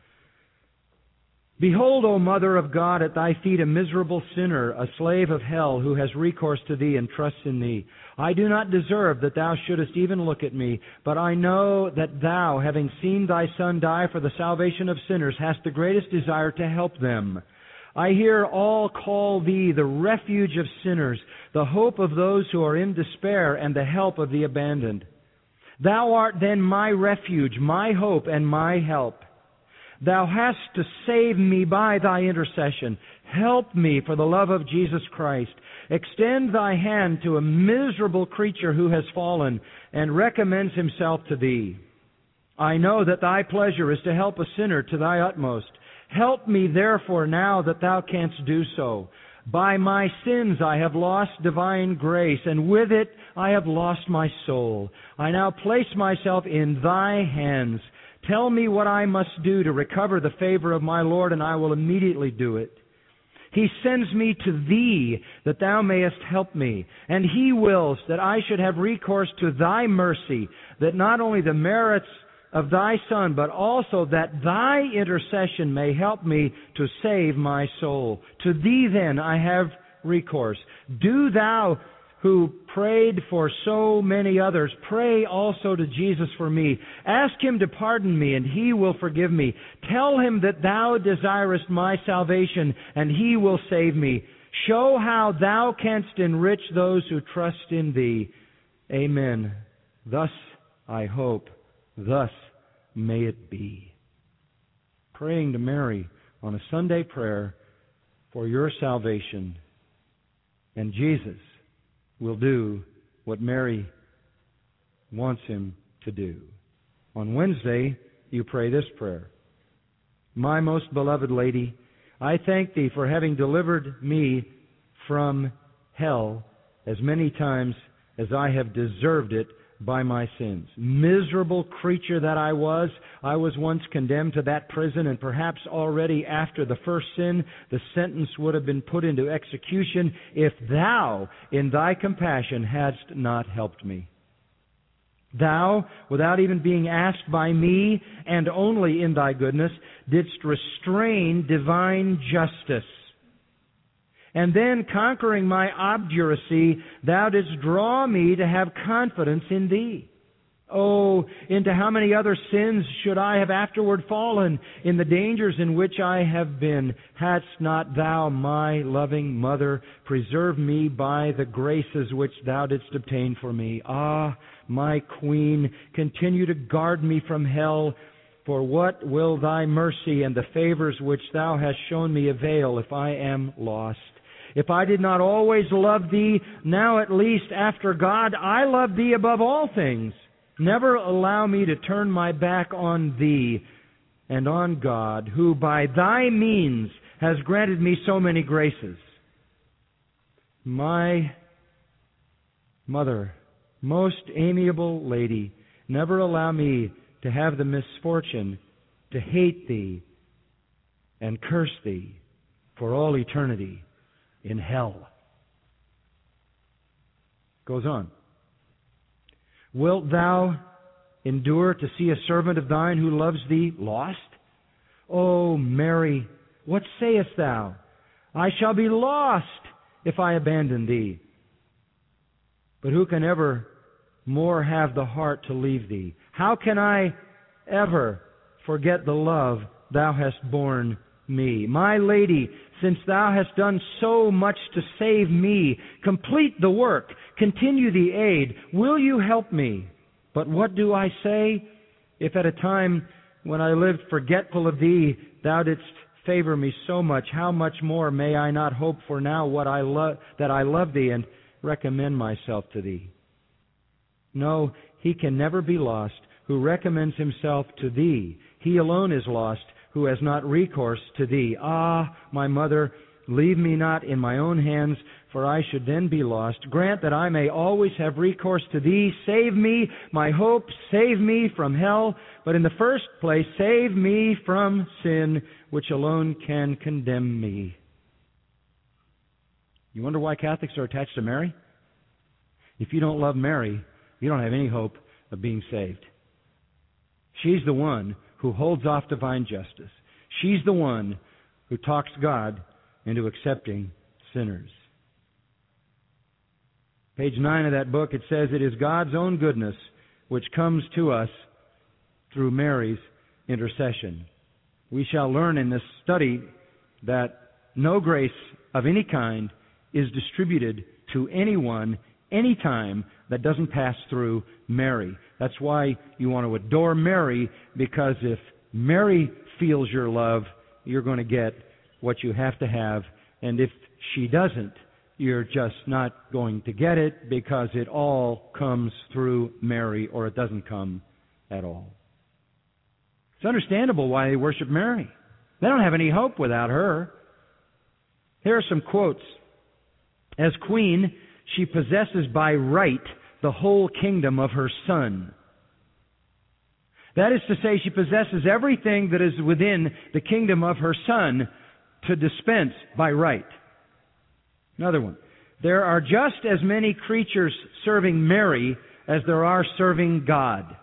Behold, O Mother of God, at Thy feet a miserable sinner, a slave of hell, who has recourse to Thee and trusts in Thee. I do not deserve that Thou shouldest even look at me, but I know that Thou, having seen Thy Son die for the salvation of sinners, hast the greatest desire to help them. I hear all call Thee the refuge of sinners, the hope of those who are in despair, and the help of the abandoned. Thou art then my refuge, my hope, and my help. Thou hast to save me by Thy intercession. Help me for the love of Jesus Christ. Extend Thy hand to a miserable creature who has fallen and recommends himself to Thee. I know that Thy pleasure is to help a sinner to Thy utmost. Help me therefore now that Thou canst do so. By my sins I have lost divine grace, and with it I have lost my soul. I now place myself in Thy hands. Tell me what I must do to recover the favor of my Lord, and I will immediately do it. He sends me to Thee, that Thou mayest help me, and He wills that I should have recourse to Thy mercy, that not only the merits of Thy Son, but also that Thy intercession may help me to save my soul. To Thee then I have recourse. Do Thou, who prayed for so many others, pray also to Jesus for me. Ask Him to pardon me, and He will forgive me. Tell Him that Thou desirest my salvation, and He will save me. Show how Thou canst enrich those who trust in Thee. Amen. Thus I hope, thus may it be. Praying to Mary on a Sunday prayer for your salvation. And Jesus will do what Mary wants Him to do. On Wednesday, you pray this prayer. My most beloved Lady, I thank Thee for having delivered me from hell as many times as I have deserved it by my sins. Miserable creature that I was once condemned to that prison, and perhaps already after the first sin, the sentence would have been put into execution if Thou, in Thy compassion, hadst not helped me. Thou, without even being asked by me, and only in Thy goodness, didst restrain divine justice. And then, conquering my obduracy, Thou didst draw me to have confidence in Thee. Oh, into how many other sins should I have afterward fallen in the dangers in which I have been, hadst not Thou, my loving Mother, preserved me by the graces which Thou didst obtain for me. Ah, my Queen, continue to guard me from hell, for what will Thy mercy and the favors which Thou hast shown me avail if I am lost? If I did not always love Thee, now at least after God, I love Thee above all things. Never allow me to turn my back on Thee and on God, who by Thy means has granted me so many graces. My Mother, most amiable Lady, never allow me to have the misfortune to hate Thee and curse Thee for all eternity in hell. Goes on. Wilt Thou endure to see a servant of Thine who loves Thee lost? O Mary, what sayest Thou? I shall be lost if I abandon Thee. But who can ever more have the heart to leave Thee? How can I ever forget the love Thou hast borne me? My Lady, since Thou hast done so much to save me, complete the work, continue the aid, will You help me? But what do I say? If at a time when I lived forgetful of Thee, Thou didst favor me so much, how much more may I not hope for now that I love Thee and recommend myself to Thee? No, he can never be lost who recommends himself to Thee. He alone is lost who has not recourse to Thee. Ah, my Mother, leave me not in my own hands, for I should then be lost. Grant that I may always have recourse to Thee. Save me, my hope, save me from hell. But in the first place, save me from sin, which alone can condemn me. You wonder why Catholics are attached to Mary? If you don't love Mary, you don't have any hope of being saved. She's the one who holds off divine justice. She's the one who talks God into accepting sinners. Page 9 of that book, it says, it is God's own goodness which comes to us through Mary's intercession. We shall learn in this study that no grace of any kind is distributed to anyone, anytime, that doesn't pass through Mary. That's why you want to adore Mary, because if Mary feels your love, you're going to get what you have to have. And if she doesn't, you're just not going to get it, because it all comes through Mary, or it doesn't come at all. It's understandable why they worship Mary. They don't have any hope without her. Here are some quotes. As queen, she possesses by right the whole kingdom of her Son. That is to say, she possesses everything that is within the kingdom of her Son to dispense by right. Another one. There are just as many creatures serving Mary as there are serving God.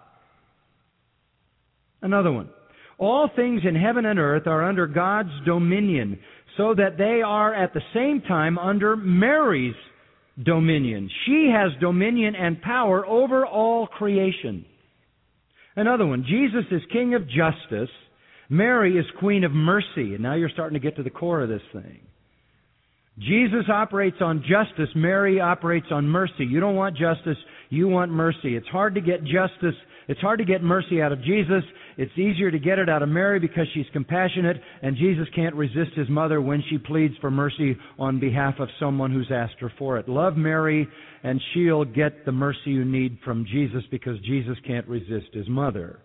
Another one. All things in heaven and earth are under God's dominion, so that they are at the same time under Mary's dominion. She has dominion and power over all creation. Another one. Jesus is King of justice. Mary is Queen of mercy. And now you're starting to get to the core of this thing. Jesus operates on justice. Mary operates on mercy. You don't want justice. You want mercy. It's hard to get justice. It's hard to get mercy out of Jesus. It's easier to get it out of Mary because she's compassionate, and Jesus can't resist His mother when she pleads for mercy on behalf of someone who's asked her for it. Love Mary, and she'll get the mercy you need from Jesus, because Jesus can't resist His mother.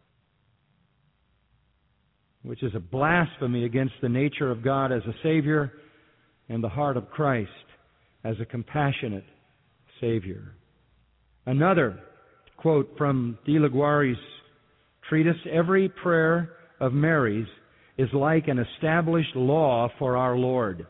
Which is a blasphemy against the nature of God as a Savior and the heart of Christ as a compassionate Savior. Another, quote from De La Guerre's treatise, every prayer of Mary's is like an established law for our Lord.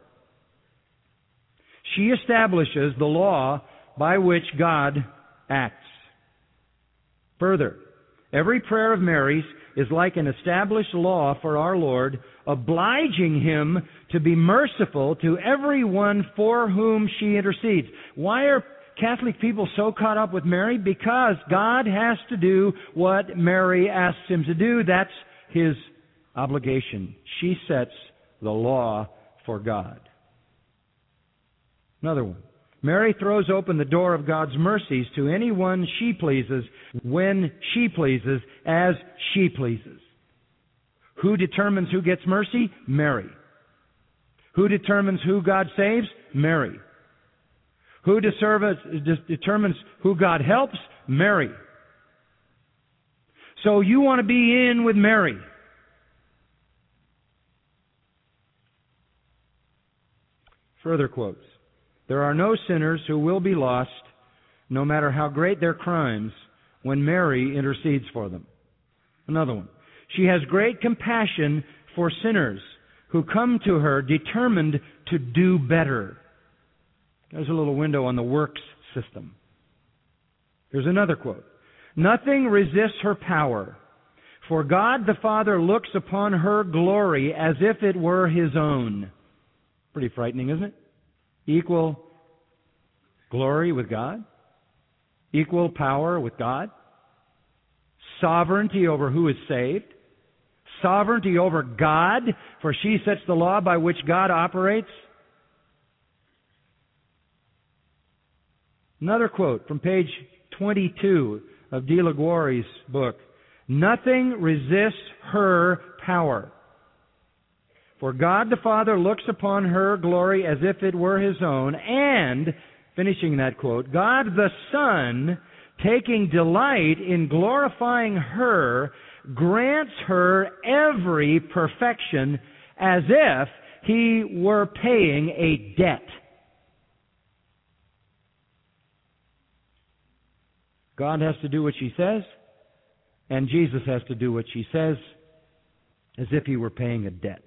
She establishes the law by which God acts. Further, every prayer of Mary's is like an established law for our Lord, obliging Him to be merciful to everyone for whom she intercedes. Why are Catholic people so caught up with Mary? Because God has to do what Mary asks Him to do. That's His obligation. She sets the law for God. Another one. Mary throws open the door of God's mercies to anyone she pleases, when she pleases, as she pleases. Who determines who gets mercy? Mary. Who determines who God saves? Mary. Who determines who God helps? Mary. So you want to be in with Mary. Further quotes. There are no sinners who will be lost, no matter how great their crimes, when Mary intercedes for them. Another one. She has great compassion for sinners who come to her determined to do better. There's a little window on the works system. Here's another quote. Nothing resists her power, for God the Father looks upon her glory as if it were His own. Pretty frightening, isn't it? Equal glory with God. Equal power with God. Sovereignty over who is saved. Sovereignty over God, for she sets the law by which God operates. Another quote from page 22 of De La Guerre's book. Nothing resists her power. For God the Father looks upon her glory as if it were His own, and, finishing that quote, God the Son, taking delight in glorifying her, grants her every perfection as if He were paying a debt. God has to do what she says, and Jesus has to do what she says as if He were paying a debt.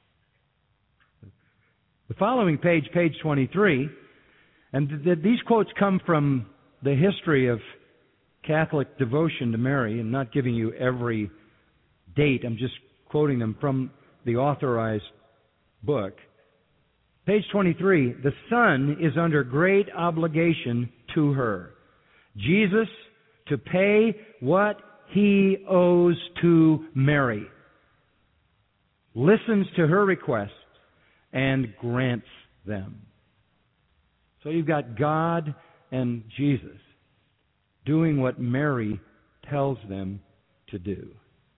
The following page, page 23, and these quotes come from the history of Catholic devotion to Mary, and not giving you every date. I'm just quoting them from the authorized book. Page 23, the Son is under great obligation to her. Jesus to pay what He owes to Mary. Listens to her requests and grants them. So you've got God and Jesus doing what Mary tells them to do.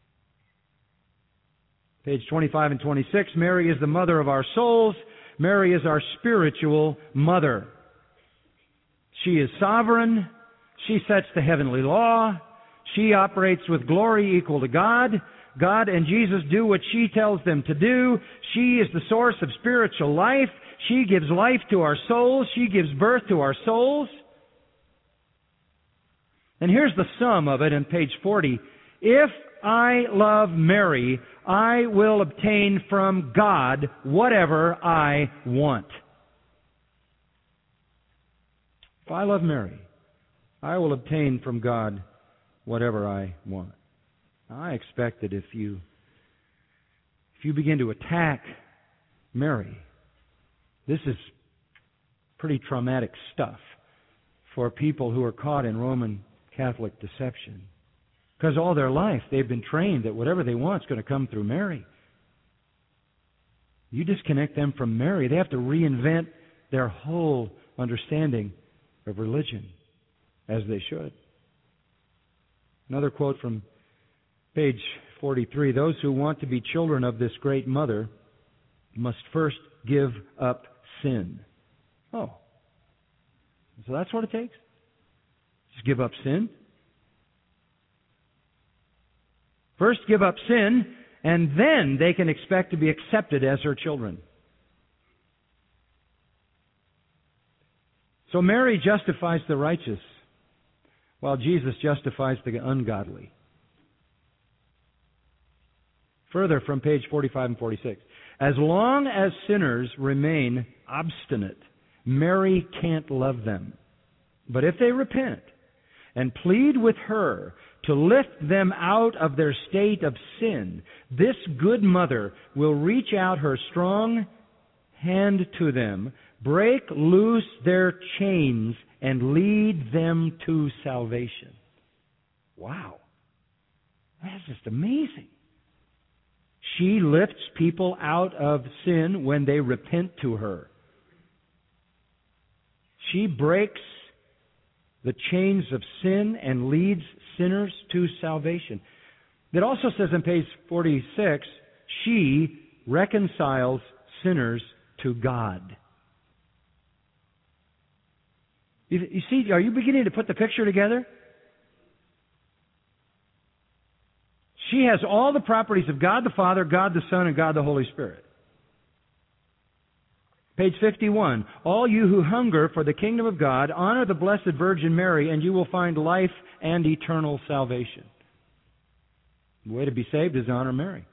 Page 25 and 26, Mary is the mother of our souls. Mary is our spiritual mother. She is sovereign. She sets the heavenly law. She operates with glory equal to God. God and Jesus do what she tells them to do. She is the source of spiritual life. She gives life to our souls. She gives birth to our souls. And here's the sum of it in page 40. If I love Mary, I will obtain from God whatever I want. If I love Mary, I will obtain from God whatever I want. I expect that if you begin to attack Mary, this is pretty traumatic stuff for people who are caught in Roman Catholic deception. Because all their life they've been trained that whatever they want is going to come through Mary. You disconnect them from Mary, they have to reinvent their whole understanding of religion, as they should. Another quote from page 43, those who want to be children of this great mother must first give up sin. Oh. So that's what it takes? Just give up sin? First give up sin, and then they can expect to be accepted as her children. So Mary justifies the righteous while Jesus justifies the ungodly. Further, from page 45 and 46, as long as sinners remain obstinate, Mary can't love them. But if they repent and plead with her to lift them out of their state of sin, this good mother will reach out her strong hand to them, break loose their chains, and lead them to salvation. Wow. That's just amazing. She lifts people out of sin when they repent to her. She breaks the chains of sin and leads sinners to salvation. It also says on page 46, she reconciles sinners to God. You see, are you beginning to put the picture together? She has all the properties of God the Father, God the Son, and God the Holy Spirit. Page 51. All you who hunger for the kingdom of God, honor the Blessed Virgin Mary, and you will find life and eternal salvation. The way to be saved is to honor Mary.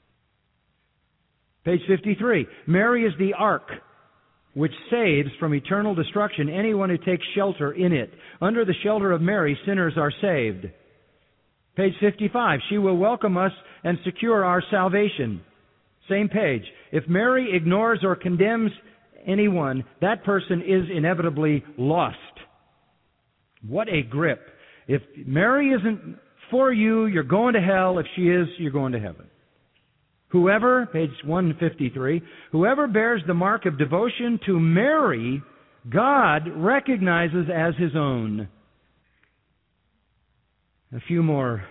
Page 53. Mary is the ark which saves from eternal destruction anyone who takes shelter in it. Under the shelter of Mary, sinners are saved. Page 55. She will welcome us and secure our salvation. Same page. If Mary ignores or condemns anyone, that person is inevitably lost. What a grip. If Mary isn't for you, you're going to hell. If she is, you're going to heaven. Whoever, page 153, whoever bears the mark of devotion to Mary, God recognizes as His own. A few more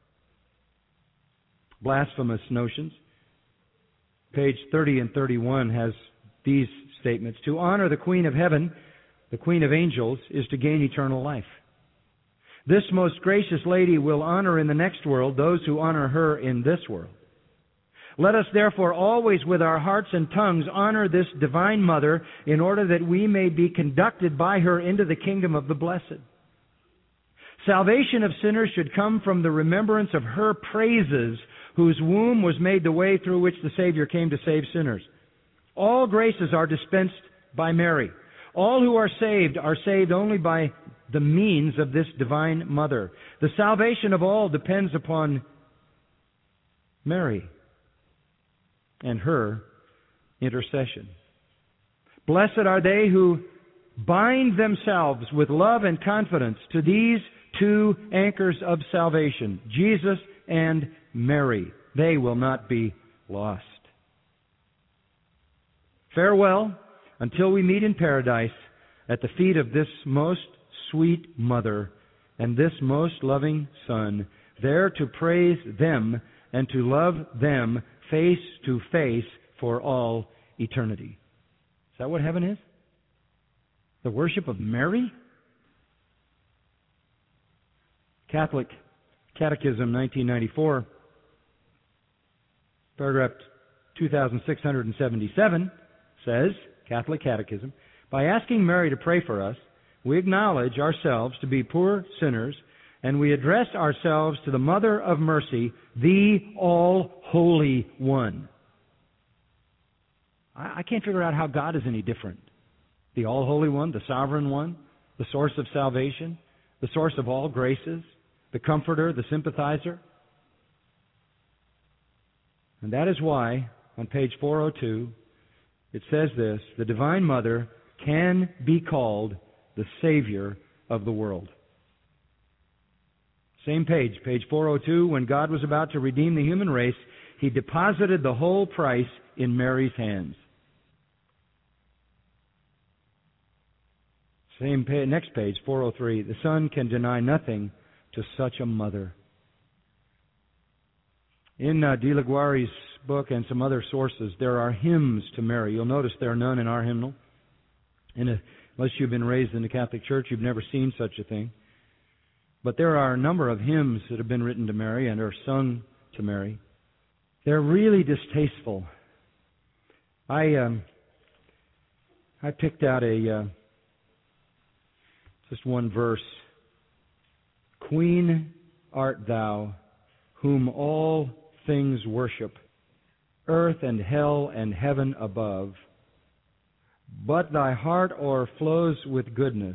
blasphemous notions. Page 30 and 31 has these statements. To honor the Queen of Heaven, the Queen of Angels, is to gain eternal life. This most gracious lady will honor in the next world those who honor her in this world. Let us therefore always with our hearts and tongues honor this divine mother in order that we may be conducted by her into the kingdom of the blessed. Salvation of sinners should come from the remembrance of her praises, whose womb was made the way through which the Savior came to save sinners. All graces are dispensed by Mary. All who are saved only by the means of this divine mother. The salvation of all depends upon Mary and her intercession. Blessed are they who bind themselves with love and confidence to these two anchors of salvation, Jesus and Mary. They will not be lost. Farewell until we meet in paradise at the feet of this most sweet mother and this most loving Son, there to praise them and to love them face to face for all eternity. Is that what heaven is? The worship of Mary? Catholic Catechism, 1994, paragraph 2677 says, Catholic Catechism, by asking Mary to pray for us, we acknowledge ourselves to be poor sinners, and we address ourselves to the Mother of Mercy, the All-Holy One. I can't figure out how God is any different. The All-Holy One, the Sovereign One, the source of salvation, the source of all graces, the Comforter, the Sympathizer. And that is why, on page 402, it says this, the Divine Mother can be called the Savior of the world. Same page, page 402, when God was about to redeem the human race, He deposited the whole price in Mary's hands. Same page, next page, 403, the Son can deny nothing to such a mother. In De La Guari's book and some other sources, there are hymns to Mary. You'll notice there are none in our hymnal. And unless you've been raised in the Catholic Church, you've never seen such a thing. But there are a number of hymns that have been written to Mary and are sung to Mary. They're really distasteful. I picked out just one verse Queen art thou, whom all things worship, earth and hell and heaven above. But thy heart o'erflows with goodness.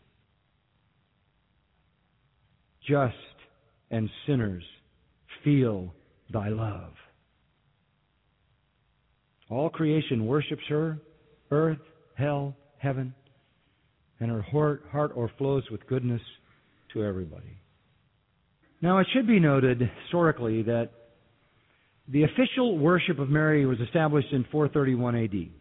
Just and sinners feel thy love. All creation worships her, earth, hell, heaven, and her heart o'erflows with goodness to everybody. Now, it should be noted historically that the official worship of Mary was established in 431 A.D.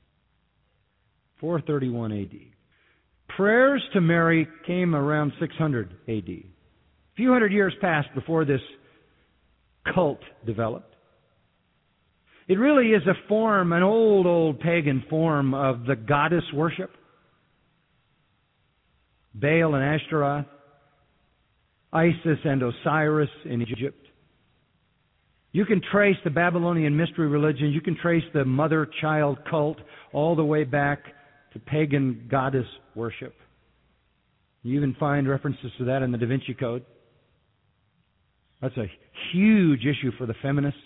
431 A.D. Prayers to Mary came around 600 A.D. A few hundred years passed before this cult developed. It really is a form, an old pagan form of the goddess worship. Baal and Ashtaroth, Isis and Osiris in Egypt. You can trace the Babylonian mystery religion, you can trace the mother-child cult all the way back to pagan goddess worship. You even find references to that in the Da Vinci Code. That's a huge issue for the feminists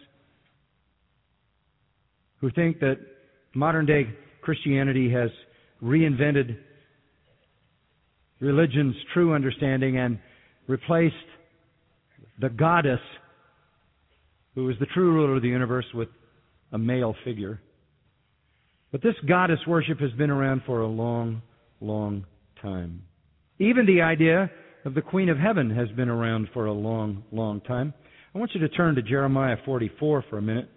who think that modern-day Christianity has reinvented religion's true understanding and replaced the goddess, who is the true ruler of the universe, with a male figure. But this goddess worship has been around for a long, long time. Even the idea of the Queen of Heaven has been around for a long, long time. I want you to turn to Jeremiah 44 for a minute.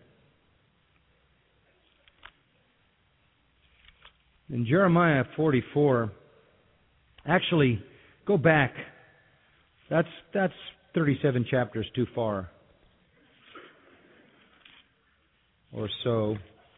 In Jeremiah 44, actually, go back. That's 37 chapters too far, or so.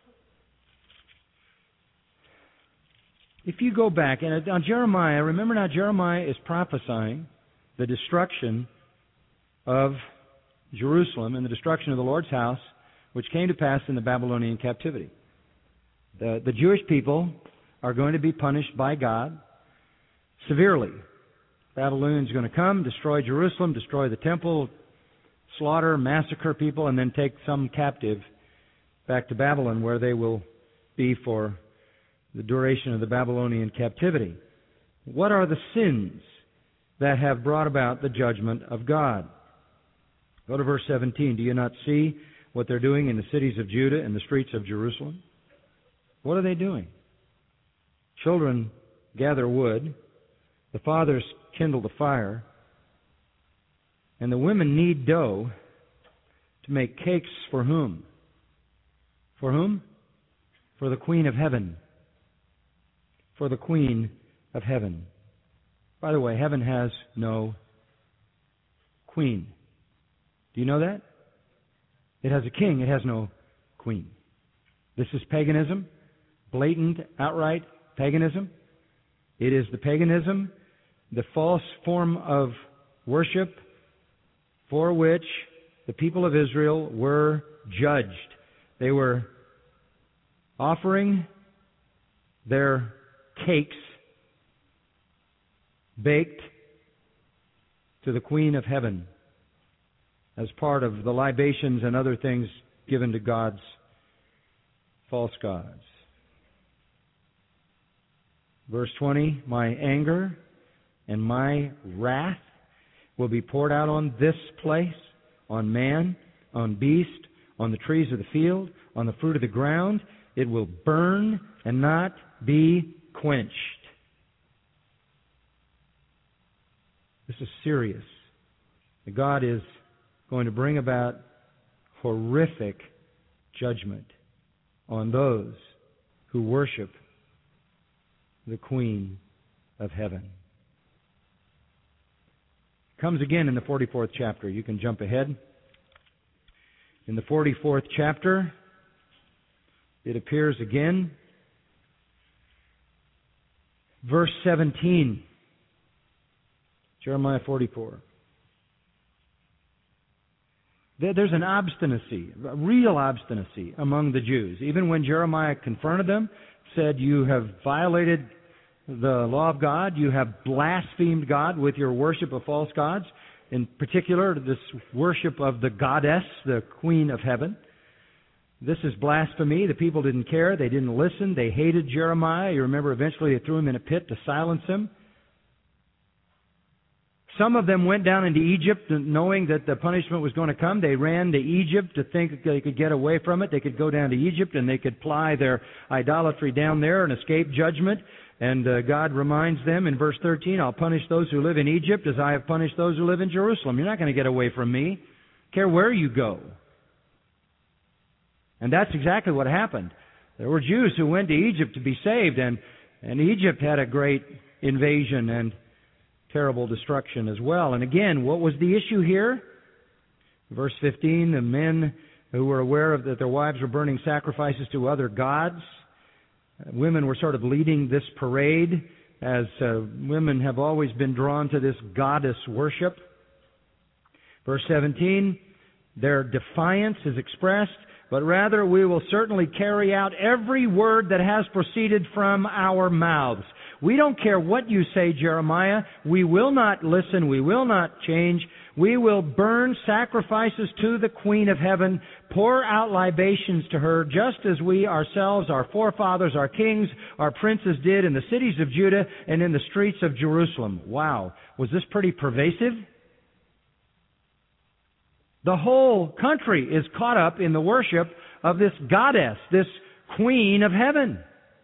If you go back, and on Jeremiah, remember now, Jeremiah is prophesying the destruction of Jerusalem and the destruction of the Lord's house, which came to pass in the Babylonian captivity. The Jewish people are going to be punished by God severely. Babylonians are going to come, destroy Jerusalem, destroy the temple, slaughter, massacre people, and then take some captive back to Babylon, where they will be for the duration of the Babylonian captivity. What are the sins that have brought about the judgment of God? Go to verse 17. Do you not see what they're doing in the cities of Judah and the streets of Jerusalem? What are they doing? Children gather wood, the fathers kindle the fire, and the women knead dough to make cakes for whom? For whom? For the Queen of Heaven. For the Queen of Heaven. By the way, heaven has no queen. Do you know that? It has a king, it has no queen. This is paganism, blatant, outright paganism. It is the paganism, the false form of worship for which the people of Israel were judged. They were offering their cakes baked to the Queen of Heaven as part of the libations and other things given to gods, false gods. Verse 20, my anger and my wrath will be poured out on this place, on man, on beast, on the trees of the field, on the fruit of the ground. It will burn and not be quenched. This is serious. God is going to bring about horrific judgment on those who worship the Queen of Heaven. It comes again in the 44th chapter. You can jump ahead. In the 44th chapter, it appears again. Verse 17. Jeremiah 44. There's an obstinacy, a real obstinacy among the Jews. Even when Jeremiah confronted them, said, you have violated the law of God. You have blasphemed God with your worship of false gods. In particular, this worship of the goddess, the Queen of Heaven. This is blasphemy. The people didn't care. They didn't listen. They hated Jeremiah. You remember eventually they threw him in a pit to silence him. Some of them went down into Egypt knowing that the punishment was going to come. They ran to Egypt to think they could get away from it. They could go down to Egypt and they could ply their idolatry down there and escape judgment. And God reminds them in verse 13, I'll punish those who live in Egypt as I have punished those who live in Jerusalem. You're not going to get away from me. Care where you go. And that's exactly what happened. There were Jews who went to Egypt to be saved, and Egypt had a great invasion and terrible destruction as well. And again, what was the issue here? Verse 15, the men who were aware of that their wives were burning sacrifices to other gods. Women were sort of leading this parade, as women have always been drawn to this goddess worship. Verse 17, their defiance is expressed, but rather we will certainly carry out every word that has proceeded from our mouths. We don't care what you say, Jeremiah. We will not listen. We will not change. We will burn sacrifices to the Queen of Heaven, pour out libations to her, just as we ourselves, our forefathers, our kings, our princes did in the cities of Judah and in the streets of Jerusalem. Wow. Was this pretty pervasive? The whole country is caught up in the worship of this goddess, this Queen of Heaven.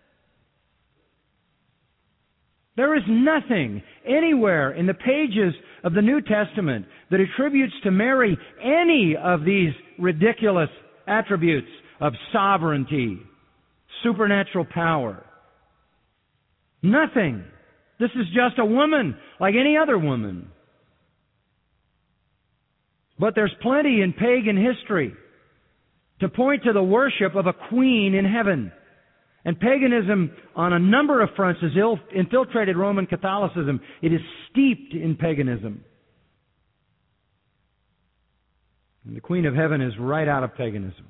There is nothing anywhere in the pages of the New Testament that attributes to Mary any of these ridiculous attributes of sovereignty, supernatural power. Nothing. This is just a woman like any other woman. But there's plenty in pagan history to point to the worship of a queen in heaven. And paganism, on a number of fronts, has infiltrated Roman Catholicism. It is steeped in paganism. And the Queen of Heaven is right out of paganism.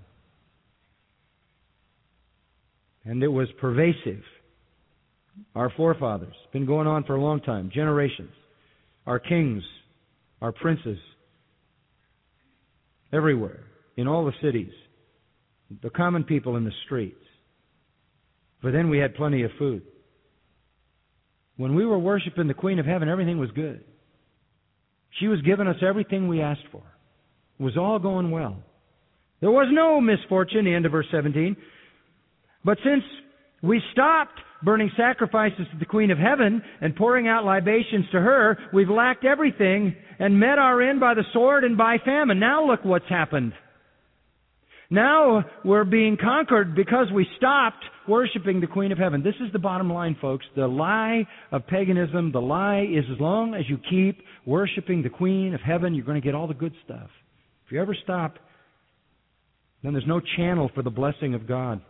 And it was pervasive. Our forefathers, it's been going on for a long time, generations. Our kings, our princes, everywhere, in all the cities, the common people in the streets. But then we had plenty of food. When we were worshiping the Queen of Heaven, everything was good. She was giving us everything we asked for. It was all going well. There was no misfortune, the end of verse 17. But since we stopped burning sacrifices to the Queen of Heaven and pouring out libations to her, we've lacked everything and met our end by the sword and by famine. Now look what's happened. Now we're being conquered because we stopped worshiping the Queen of Heaven. This is the bottom line, folks. The lie of paganism, the lie is as long as you keep worshiping the Queen of Heaven, you're going to get all the good stuff. If you ever stop, then there's no channel for the blessing of God.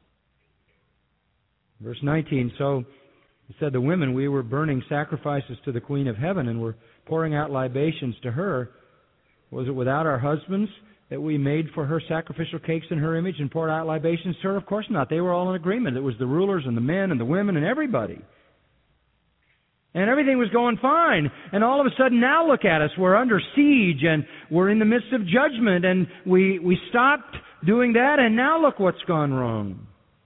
Verse 19, so it said the women, we were burning sacrifices to the Queen of Heaven and were pouring out libations to her. Was it without our husbands that we made for her sacrificial cakes in her image and poured out libations to her? Of course not. They were all in agreement. It was the rulers and the men and the women and everybody. And everything was going fine. And all of a sudden, now look at us. We're under siege and we're in the midst of judgment. And we stopped doing that, and now look what's gone wrong.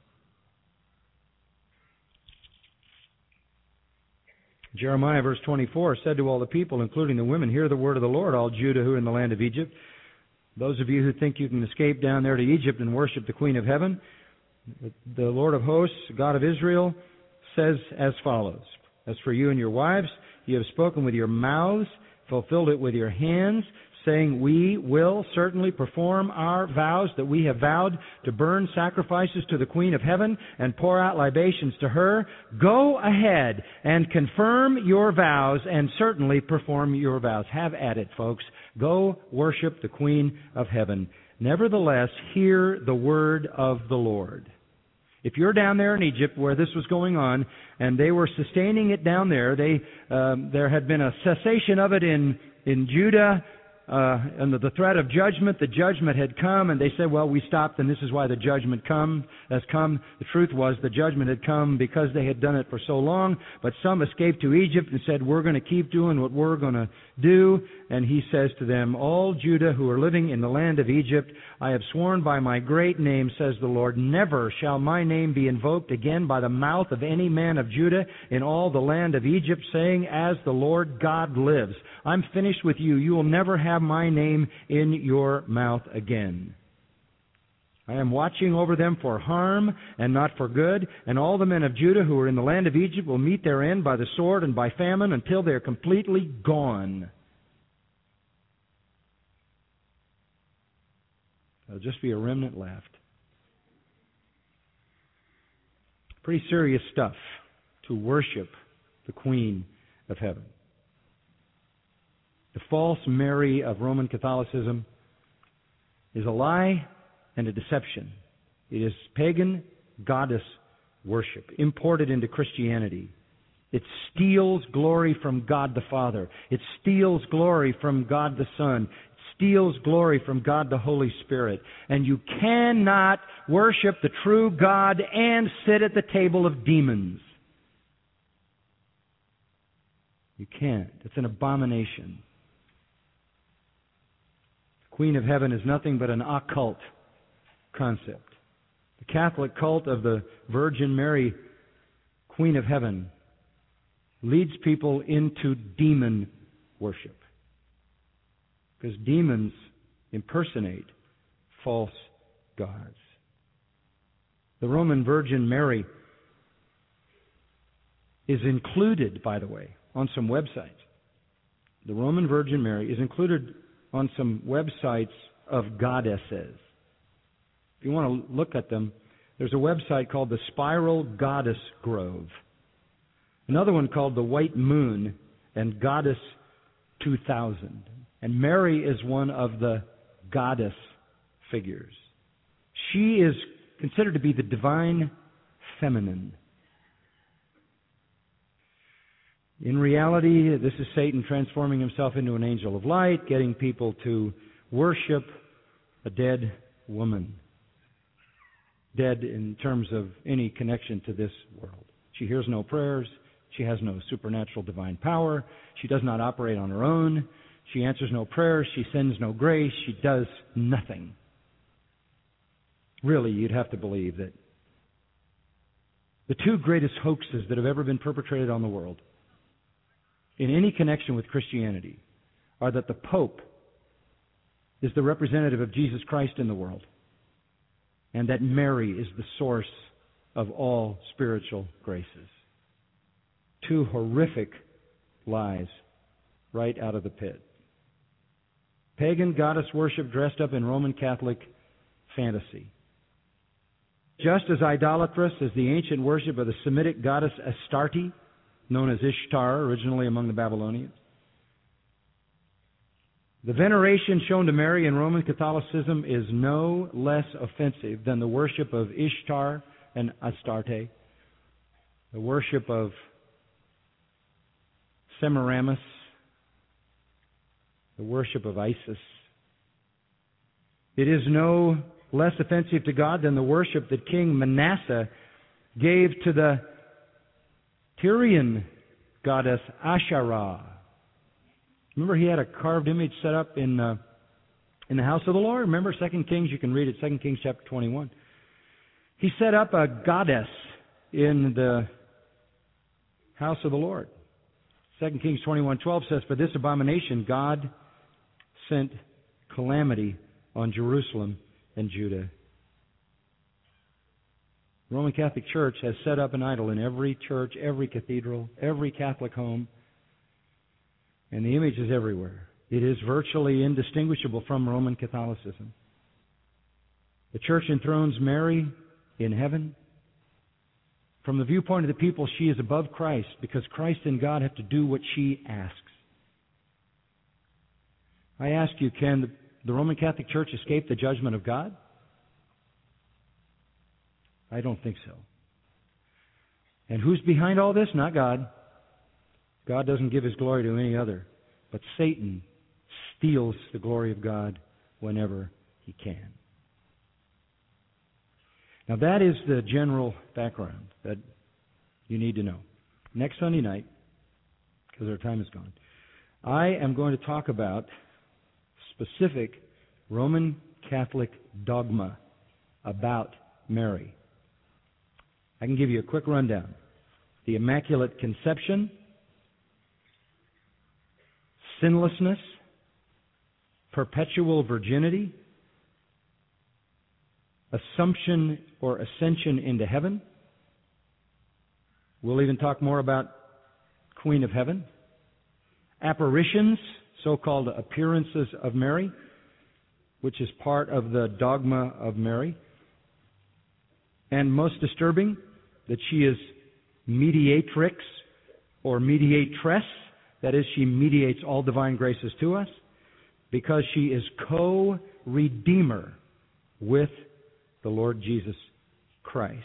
Jeremiah, verse 24, said to all the people, including the women, hear the word of the Lord, all Judah who are in the land of Egypt. Those of you who think you can escape down there to Egypt and worship the Queen of Heaven, the Lord of hosts, God of Israel, says as follows. As for you and your wives, you have spoken with your mouths, fulfilled it with your hands, saying, we will certainly perform our vows that we have vowed to burn sacrifices to the Queen of Heaven and pour out libations to her. Go ahead and confirm your vows and certainly perform your vows. Have at it, folks. Go worship the Queen of Heaven. Nevertheless, hear the word of the Lord. If you're down there in Egypt where this was going on, and they were sustaining it down there, there had been a cessation of it in Judah, under the threat of judgment. The judgment had come, and they said, well, we stopped, and this is why the judgment has come. The truth was the judgment had come because they had done it for so long, but some escaped to Egypt and said, we're going to keep doing what we're going to do. And he says to them, all Judah who are living in the land of Egypt, I have sworn by my great name, says the Lord, never shall my name be invoked again by the mouth of any man of Judah in all the land of Egypt, saying, as the Lord God lives, I'm finished with you. You will never have my name in your mouth again. I am watching over them for harm and not for good, and all the men of Judah who are in the land of Egypt will meet their end by the sword and by famine until they are completely gone. There'll just be a remnant left. Pretty serious stuff to worship the Queen of Heaven. The false Mary of Roman Catholicism is a lie and a deception. It is pagan goddess worship imported into Christianity. It steals glory from God the Father. It steals glory from God the Son. It steals glory from God the Holy Spirit. And you cannot worship the true God and sit at the table of demons. You can't. It's an abomination. The Queen of Heaven is nothing but an occult concept. The Catholic cult of the Virgin Mary, Queen of Heaven, leads people into demon worship. Because demons impersonate false gods. The Roman Virgin Mary is included, by the way, on some websites. The Roman Virgin Mary is included on some websites of goddesses. If you want to look at them, there's a website called the Spiral Goddess Grove. Another one called the White Moon and Goddess 2000. And Mary is one of the goddess figures. She is considered to be the divine feminine. In reality, this is Satan transforming himself into an angel of light, getting people to worship a dead woman. Dead in terms of any connection to this world. She hears no prayers. She has no supernatural divine power. She does not operate on her own. She answers no prayers. She sends no grace. She does nothing. Really, you'd have to believe that the two greatest hoaxes that have ever been perpetrated on the world in any connection with Christianity are that the Pope is the representative of Jesus Christ in the world, and that Mary is the source of all spiritual graces. Two horrific lies right out of the pit. Pagan goddess worship dressed up in Roman Catholic fantasy. Just as idolatrous as the ancient worship of the Semitic goddess Astarte, known as Ishtar, originally among the Babylonians. The veneration shown to Mary in Roman Catholicism is no less offensive than the worship of Ishtar and Astarte, the worship of Semiramis, the worship of Isis. It is no less offensive to God than the worship that King Manasseh gave to the Tyrian goddess Asherah. Remember, he had a carved image set up in the house of the Lord. Remember 2 Kings, you can read it, 2 Kings chapter 21. He set up a goddess in the house of the Lord. 2 Kings 21:12 says, for this abomination God sent calamity on Jerusalem and Judah. The Roman Catholic Church has set up an idol in every church, every cathedral, every Catholic home, and the image is everywhere. It is virtually indistinguishable from Roman Catholicism. The Church enthrones Mary in heaven. From the viewpoint of the people, she is above Christ because Christ and God have to do what she asks. I ask you, can the Roman Catholic Church escape the judgment of God? I don't think so. And who's behind all this? Not God. God doesn't give His glory to any other. But Satan steals the glory of God whenever he can. Now that is the general background that you need to know. Next Sunday night, because our time is gone, I am going to talk about specific Roman Catholic dogma about Mary. I can give you a quick rundown. The Immaculate Conception, sinlessness, perpetual virginity, assumption or ascension into heaven. We'll even talk more about Queen of Heaven. Apparitions, so-called appearances of Mary, which is part of the dogma of Mary. And most disturbing, that she is mediatrix or mediatress. That is, she mediates all divine graces to us because she is co-redeemer with the Lord Jesus Christ.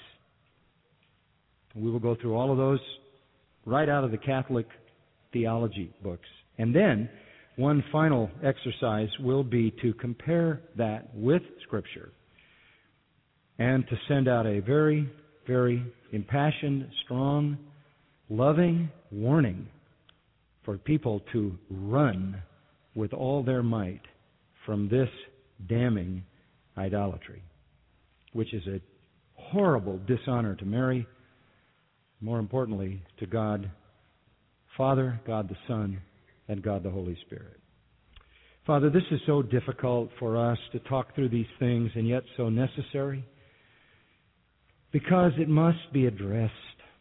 We will go through all of those right out of the Catholic theology books. And then one final exercise will be to compare that with Scripture and to send out a very, very impassioned, strong, loving warning for people to run with all their might from this damning idolatry, which is a horrible dishonor to Mary, more importantly, to God Father, God the Son, and God the Holy Spirit. Father, this is so difficult for us to talk through these things, and yet so necessary, because it must be addressed.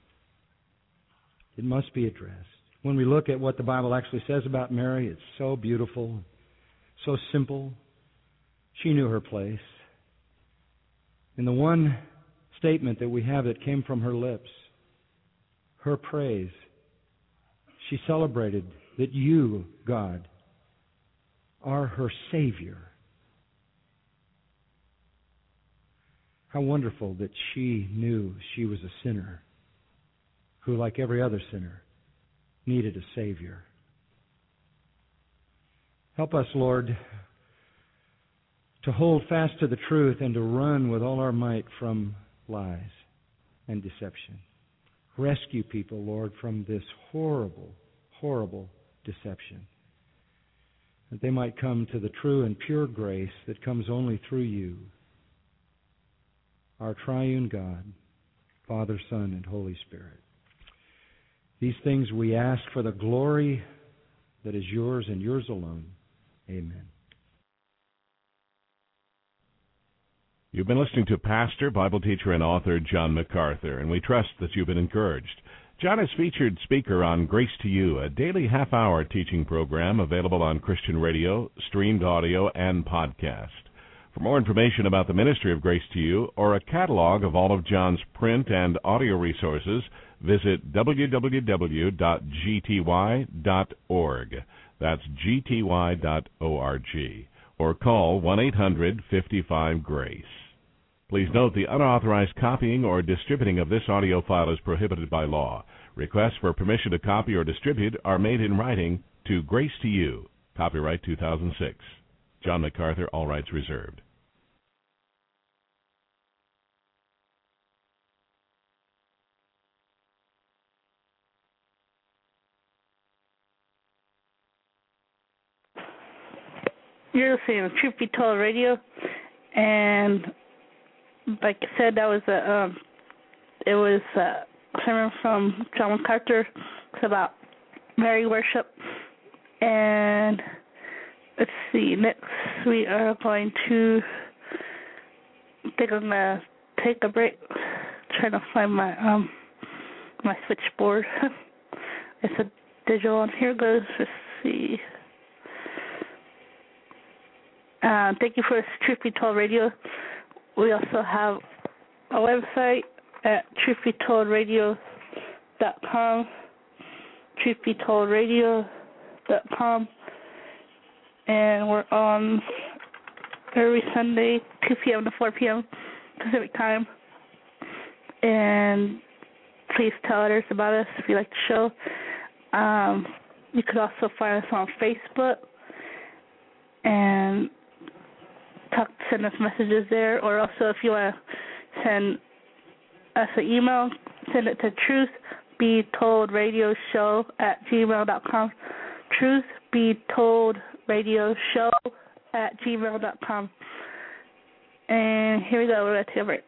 It must be addressed. When we look at what the Bible actually says about Mary, it's so beautiful, so simple. She knew her place. In the one statement that we have that came from her lips, her praise, she celebrated that you, God, are her Savior. How wonderful that she knew she was a sinner who, like every other sinner, needed a Savior. Help us, Lord, to hold fast to the truth and to run with all our might from lies and deception. Rescue people, Lord, from this horrible, horrible deception, that they might come to the true and pure grace that comes only through you, our triune God, Father, Son, and Holy Spirit. These things we ask for the glory that is yours and yours alone. Amen. You've been listening to pastor, Bible teacher, and author John MacArthur, and we trust that you've been encouraged. John is featured speaker on Grace to You, a daily half-hour teaching program available on Christian radio, streamed audio, and podcast. For more information about the ministry of Grace to You or a catalog of all of John's print and audio resources, visit www.gty.org. That's gty.org. Or call 1-800-55-GRACE. Please note the unauthorized copying or distributing of this audio file is prohibited by law. Requests for permission to copy or distribute are made in writing to Grace to You. Copyright 2006. John MacArthur, all rights reserved. You're listening to Truth Be Told Radio, and like I said, that was a sermon from John MacArthur. It's about Mary worship, and let's see. Next, we are going to take a break. Trying to find my my switchboard. It's a digital one. Here goes. Let's see. Thank you for Truth Be Told Radio. We also have a website at truthbetoldradio.com, truthbetoldradio.com, and we're on every Sunday, 2 p.m. to 4 p.m. Pacific Time. And please tell others about us if you like the show. You could also find us on Facebook and send us messages there. Or also, if you want to send us an email, send it to truthbetoldradioshow@gmail.com. truthbetoldradioshow@gmail.com. And here we go. We're going to take a break.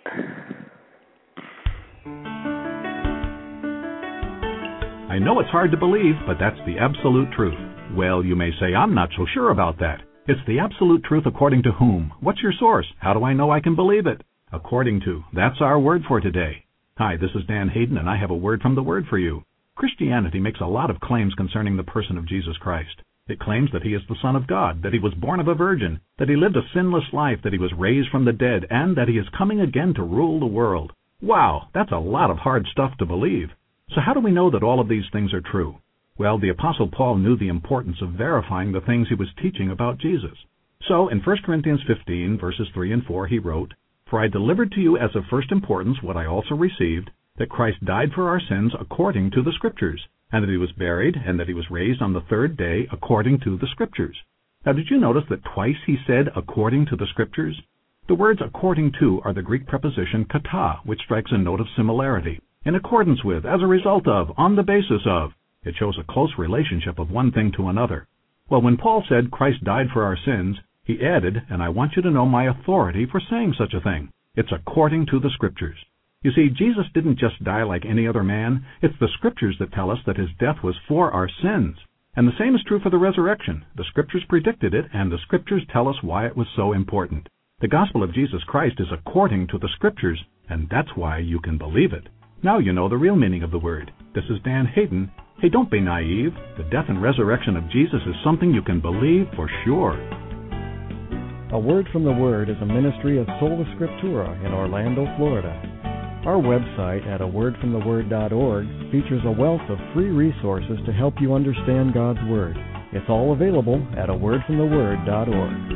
I know it's hard to believe, but that's the absolute truth. Well, you may say, I'm not so sure about that. It's the absolute truth according to whom? What's your source? How do I know I can believe it? According to. That's our word for today. Hi, this is Dan Hayden, and I have a word from the Word for you. Christianity makes a lot of claims concerning the person of Jesus Christ. It claims that he is the Son of God, that he was born of a virgin, that he lived a sinless life, that he was raised from the dead, and that he is coming again to rule the world. Wow, that's a lot of hard stuff to believe. So how do we know that all of these things are true? Well, the Apostle Paul knew the importance of verifying the things he was teaching about Jesus. So in 1 Corinthians 15, verses 3 and 4, he wrote, "For I delivered to you as of first importance what I also received, that Christ died for our sins according to the Scriptures, and that he was buried, and that he was raised on the third day according to the Scriptures." Now, did you notice that twice he said, according to the Scriptures? The words according to are the Greek preposition kata, which strikes a note of similarity. In accordance with, as a result of, on the basis of. It shows a close relationship of one thing to another. Well, when Paul said Christ died for our sins, he added, and I want you to know my authority for saying such a thing. It's according to the Scriptures. You see, Jesus didn't just die like any other man. It's the Scriptures that tell us that his death was for our sins. And the same is true for the resurrection. The Scriptures predicted it, and the Scriptures tell us why it was so important. The gospel of Jesus Christ is according to the Scriptures, and that's why you can believe it. Now you know the real meaning of the word. This is Dan Hayden. Hey, don't be naive. The death and resurrection of Jesus is something you can believe for sure. A Word from the Word is a ministry of Sola Scriptura in Orlando, Florida. Our website at awordfromtheword.org features a wealth of free resources to help you understand God's Word. It's all available at awordfromtheword.org.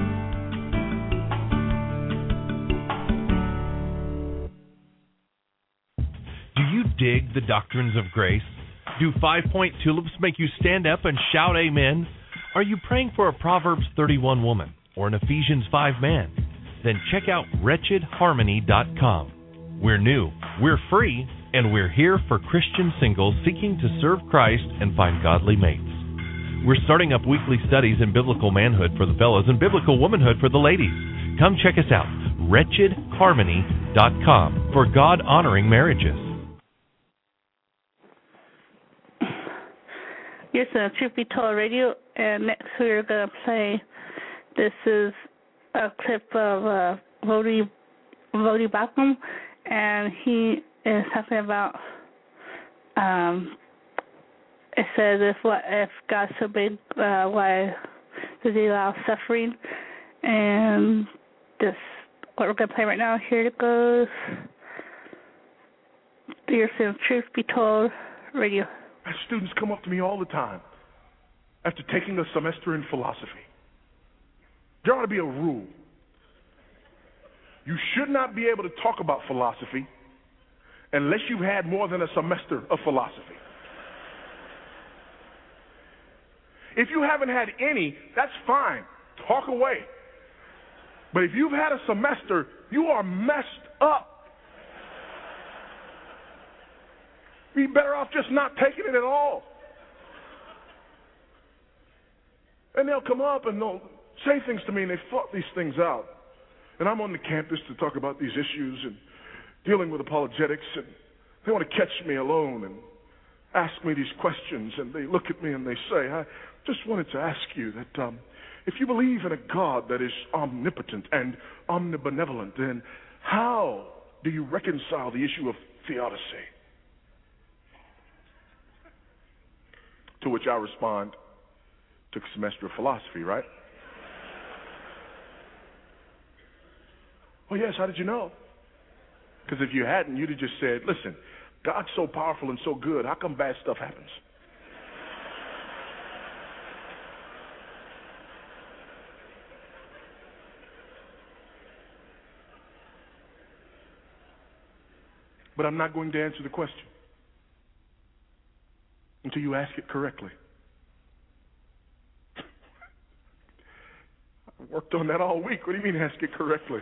Do you dig the doctrines of grace? Do 5-point tulips make you stand up and shout amen? Are you praying for a Proverbs 31 woman or an Ephesians 5 man? Then check out wretchedharmony.com. We're new, we're free, and we're here for Christian singles seeking to serve Christ and find godly mates. We're starting up weekly studies in biblical manhood for the fellows and biblical womanhood for the ladies. Come check us out, wretchedharmony.com, for God-honoring marriages. Here's the Truth Be Told Radio, and next we're going to play, this is a clip of Vodi Bakum, and he is talking about, it says, if God's so big, why does he allow suffering? And this, what we're going to play right now, here it goes. Here's the Truth Be Told Radio. Students come up to me all the time after taking a semester in philosophy. There ought to be a rule. You should not be able to talk about philosophy unless you've had more than a semester of philosophy. If you haven't had any, that's fine. Talk away. But if you've had a semester, you are messed up. Be better off just not taking it at all. And they'll come up and they'll say things to me, and they've thought these things out. And I'm on the campus to talk about these issues and dealing with apologetics, and they want to catch me alone and ask me these questions, and they look at me and they say, I just wanted to ask you that if you believe in a God that is omnipotent and omnibenevolent, then how do you reconcile the issue of theodicy? To which I respond, took a semester of philosophy, right? Well, yes, how did you know? Because if you hadn't, you'd have just said, listen, God's so powerful and so good, how come bad stuff happens? But I'm not going to answer the question until you ask it correctly. Worked on that all week. What do you mean ask it correctly?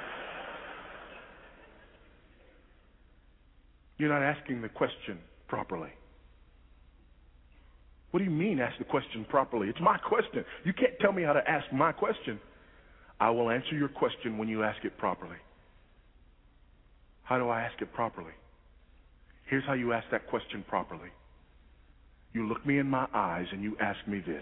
You're not asking the question properly. What do you mean ask the question properly? It's my question. You can't tell me how to ask my question. I will answer your question when you ask it properly. How do I ask it properly? Here's how you ask that question properly. You look me in my eyes and you ask me this.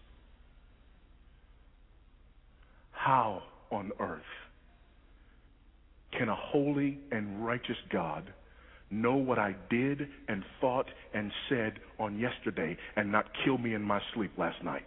How on earth can a holy and righteous God know what I did and thought and said on yesterday and not kill me in my sleep last night?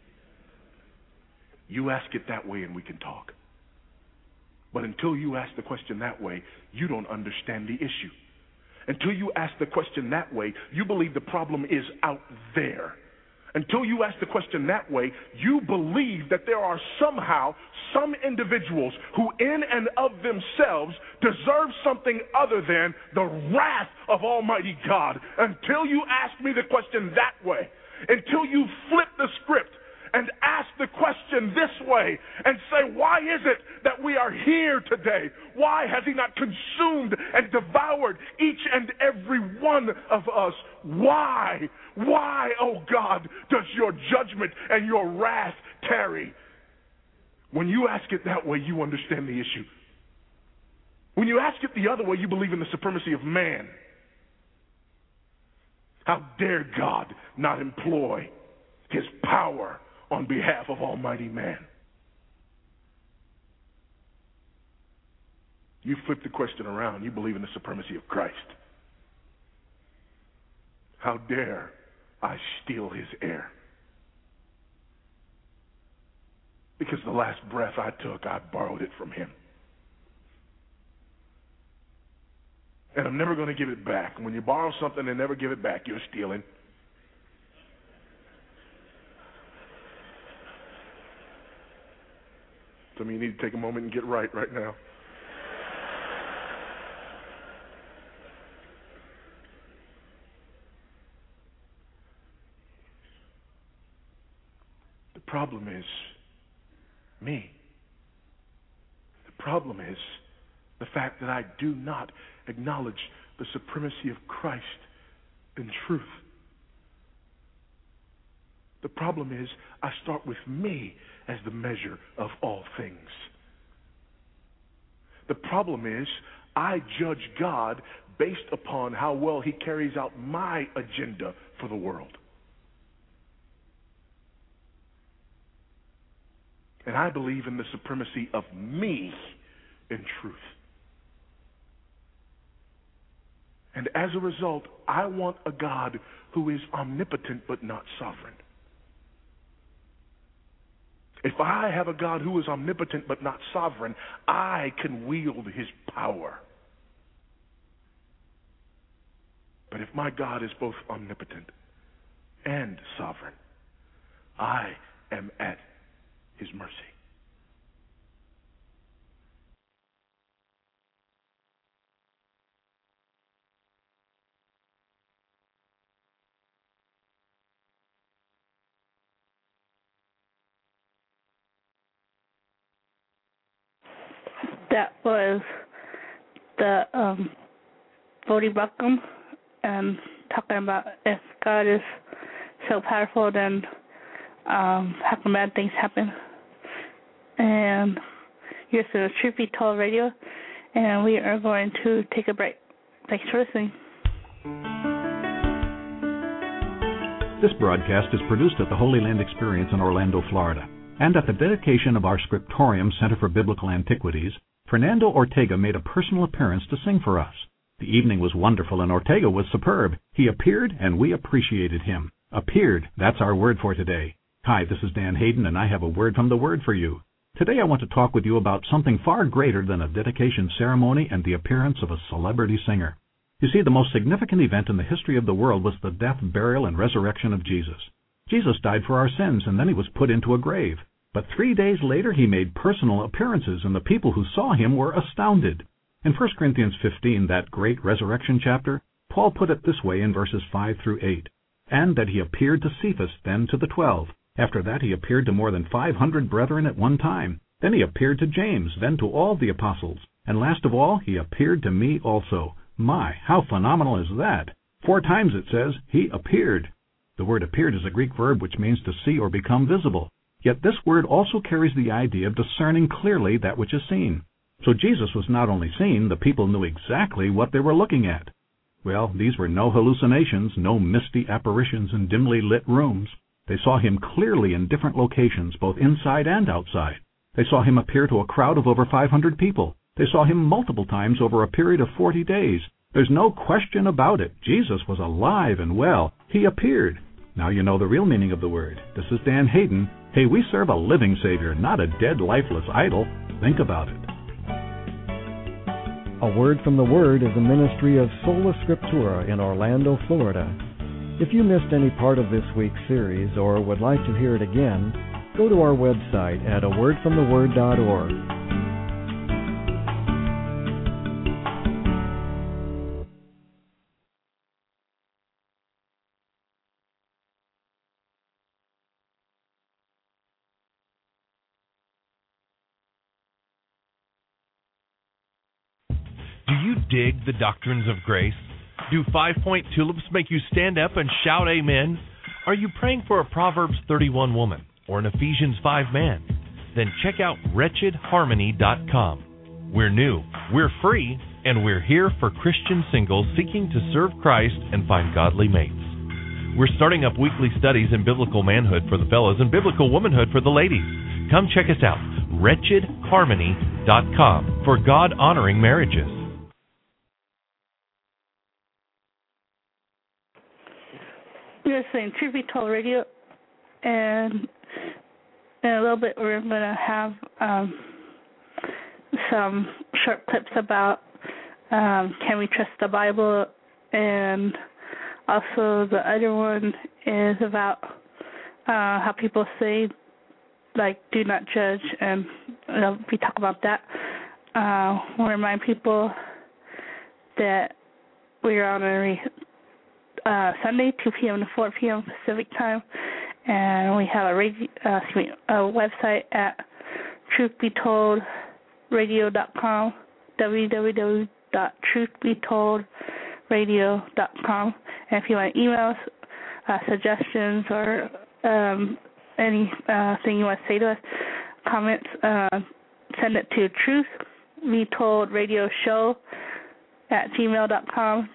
You ask it that way and we can talk. But until you ask the question that way, you don't understand the issue. Until you ask the question that way, you believe the problem is out there. Until you ask the question that way, you believe that there are somehow some individuals who in and of themselves deserve something other than the wrath of Almighty God. Until you ask me the question that way, until you flip the script and ask the question this way and say, why is it that we are here today? Why has he not consumed and devoured each and every one of us? Why, oh God, does your judgment and your wrath tarry? When you ask it that way, you understand the issue. When you ask it the other way, you believe in the supremacy of man. How dare God not employ his power on behalf of almighty man? You flip the question around. You believe in the supremacy of Christ. How dare I steal his air? Because the last breath I took, I borrowed it from him. And I'm never going to give it back. And when you borrow something and never give it back, you're stealing. Some of you need to take a moment and get right now. The problem is me. The problem is the fact that I do not acknowledge the supremacy of Christ in truth. The problem is I start with me as the measure of all things. The problem is I judge God based upon how well he carries out my agenda for the world. And I believe in the supremacy of me in truth. And as a result, I want a God who is omnipotent but not sovereign. If I have a God who is omnipotent but not sovereign, I can wield his power. But if my God is both omnipotent and sovereign, I am at his mercy. That was the Voddie Baucham and talking about if God is so powerful, then how come bad things happen? And you're listening to Truth Be Told Radio, and we are going to take a break. Thanks for listening. This broadcast is produced at the Holy Land Experience in Orlando, Florida, and at the dedication of our Scriptorium Center for Biblical Antiquities. Fernando Ortega made a personal appearance to sing for us. The evening was wonderful and Ortega was superb. He appeared and we appreciated him. Appeared, that's our word for today. Hi, this is Dan Hayden and I have a word from the Word for you. Today I want to talk with you about something far greater than a dedication ceremony and the appearance of a celebrity singer. You see, the most significant event in the history of the world was the death, burial, and resurrection of Jesus. Jesus died for our sins and then he was put into a grave. But 3 days later, he made personal appearances, and the people who saw him were astounded. In 1 Corinthians 15, that great resurrection chapter, Paul put it this way in verses 5 through 8, and that he appeared to Cephas, then to the 12, After that he appeared to more than 500 brethren at one time. Then he appeared to James, then to all the apostles. And last of all, he appeared to me also. My, how phenomenal is that? 4 times it says, he appeared. The word appeared is a Greek verb which means to see or become visible. Yet this word also carries the idea of discerning clearly that which is seen. So Jesus was not only seen, the people knew exactly what they were looking at. Well, these were no hallucinations, no misty apparitions in dimly lit rooms. They saw him clearly in different locations, both inside and outside. They saw him appear to a crowd of over 500 people. They saw him multiple times over a period of 40 days. There's no question about it. Jesus was alive and well. He appeared. Now you know the real meaning of the word. This is Dan Hayden. Hey, we serve a living Savior, not a dead, lifeless idol. Think about it. A Word from the Word is a ministry of Sola Scriptura in Orlando, Florida. If you missed any part of this week's series or would like to hear it again, go to our website at awordfromtheword.org. Do you dig the doctrines of grace? Do 5-point tulips make you stand up and shout amen? Are you praying for a Proverbs 31 woman or an Ephesians 5 man? Then check out wretchedharmony.com. We're new, we're free, and we're here for Christian singles seeking to serve Christ and find godly mates. We're starting up weekly studies in biblical manhood for the fellows and biblical womanhood for the ladies. Come check us out, wretchedharmony.com, for God-honoring marriages. You're listening to Truth Be Told Radio, and in a little bit we're going to have some short clips about can we trust the Bible, and also the other one is about how people say, like, do not judge, and we talk about that. We'll remind people that we're on Sunday, 2 p.m. to 4 p.m. Pacific time, and we have a website at truthbetoldradio.com, www.truthbetoldradio.com. And if you want emails, suggestions, or anything you want to say to us, comments, send it to truthbetoldradioshow@gmail.com,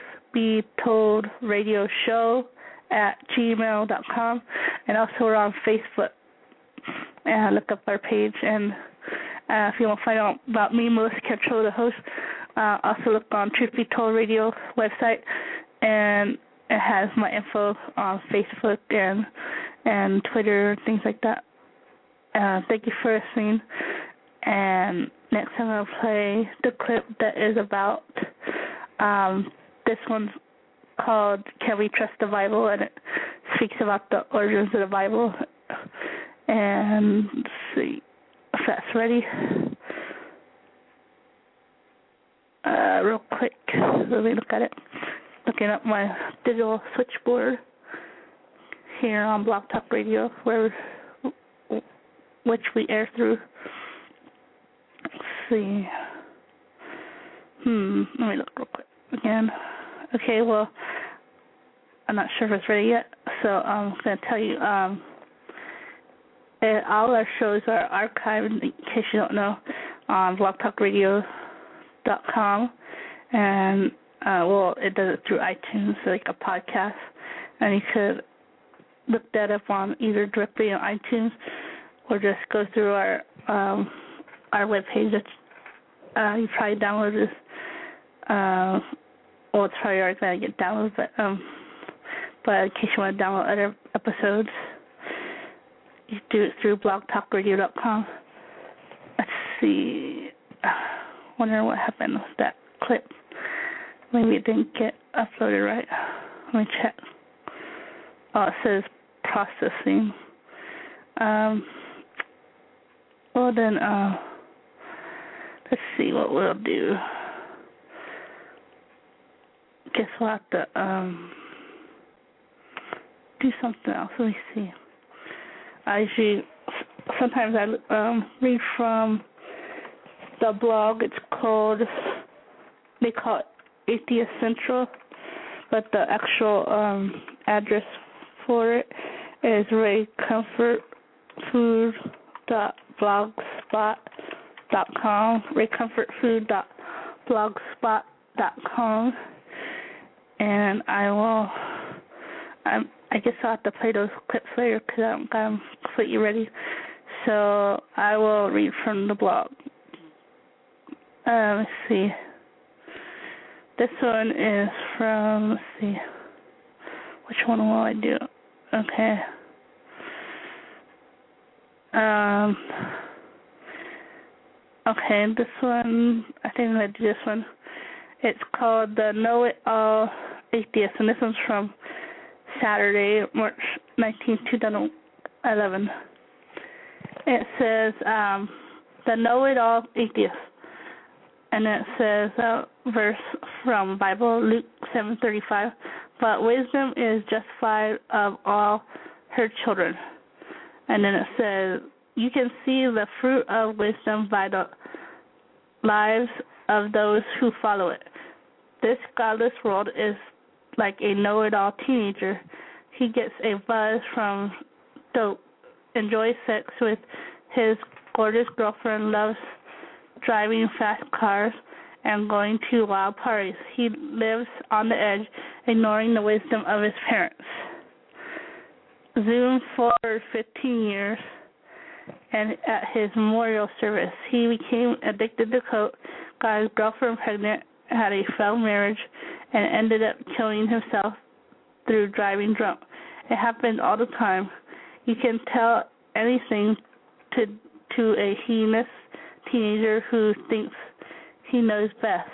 truthbetoldradioshow@gmail.com, and also we're on Facebook. Look up our page, and if you want to find out about me, Melissa Cantrell, the host, also look on Truth Be Told Radio website, and it has my info on Facebook and Twitter, things like that. Thank you for listening, and next time I'll play the clip that is about, this one's called Can We Trust the Bible, and it speaks about the origins of the Bible. And let's see if that's ready. Real quick, let me look at it. Looking up my digital switchboard here on Blog Talk Radio, which we air through. Let's see. Let me look real quick again. Okay, well, I'm not sure if it's ready yet, so I'm going to tell you. All our shows are archived, in case you don't know, on blogtalkradio.com, and it does it through iTunes, like a podcast, and you could look that up on either directly on iTunes or just go through our webpage. You probably download this. It's probably already going to get downloaded, but in case you want to download other episodes, you do it through blogtalkradio.com. Let's see. Wonder what happened with that clip. Maybe it didn't get uploaded right. Let me check. Oh, it says processing. Well then, let's see what we'll do. Guess we'll have to do something else. Let me see. sometimes I read from the blog. It's called, they call it Atheist Central, but the actual address for it is raycomfortfood.blogspot.com, raycomfortfood.blogspot.com, and I guess I'll have to play those clips later because I don't got them completely ready. So I will read from the blog. Let's see. This one is from, let's see. Which one will I do? Okay. Okay, this one, I think I'm going to do this one. It's called The Know-It-All Atheist, and this one's from Saturday, March 19, 2011. It says, The Know-It-All Atheist. And it says, verse from Bible, Luke 7:35, but wisdom is justified of all her children. And then it says, you can see the fruit of wisdom by the lives of those who follow it. This godless world is like a know-it-all teenager. He gets a buzz from dope, enjoys sex with his gorgeous girlfriend, loves driving fast cars, and going to wild parties. He lives on the edge, ignoring the wisdom of his parents. Zoom forward 15 years, and at his memorial service, he became addicted to coke, got his girlfriend pregnant, had a failed marriage, and ended up killing himself through driving drunk. It happens all the time. You can tell anything to a heinous teenager who thinks he knows best.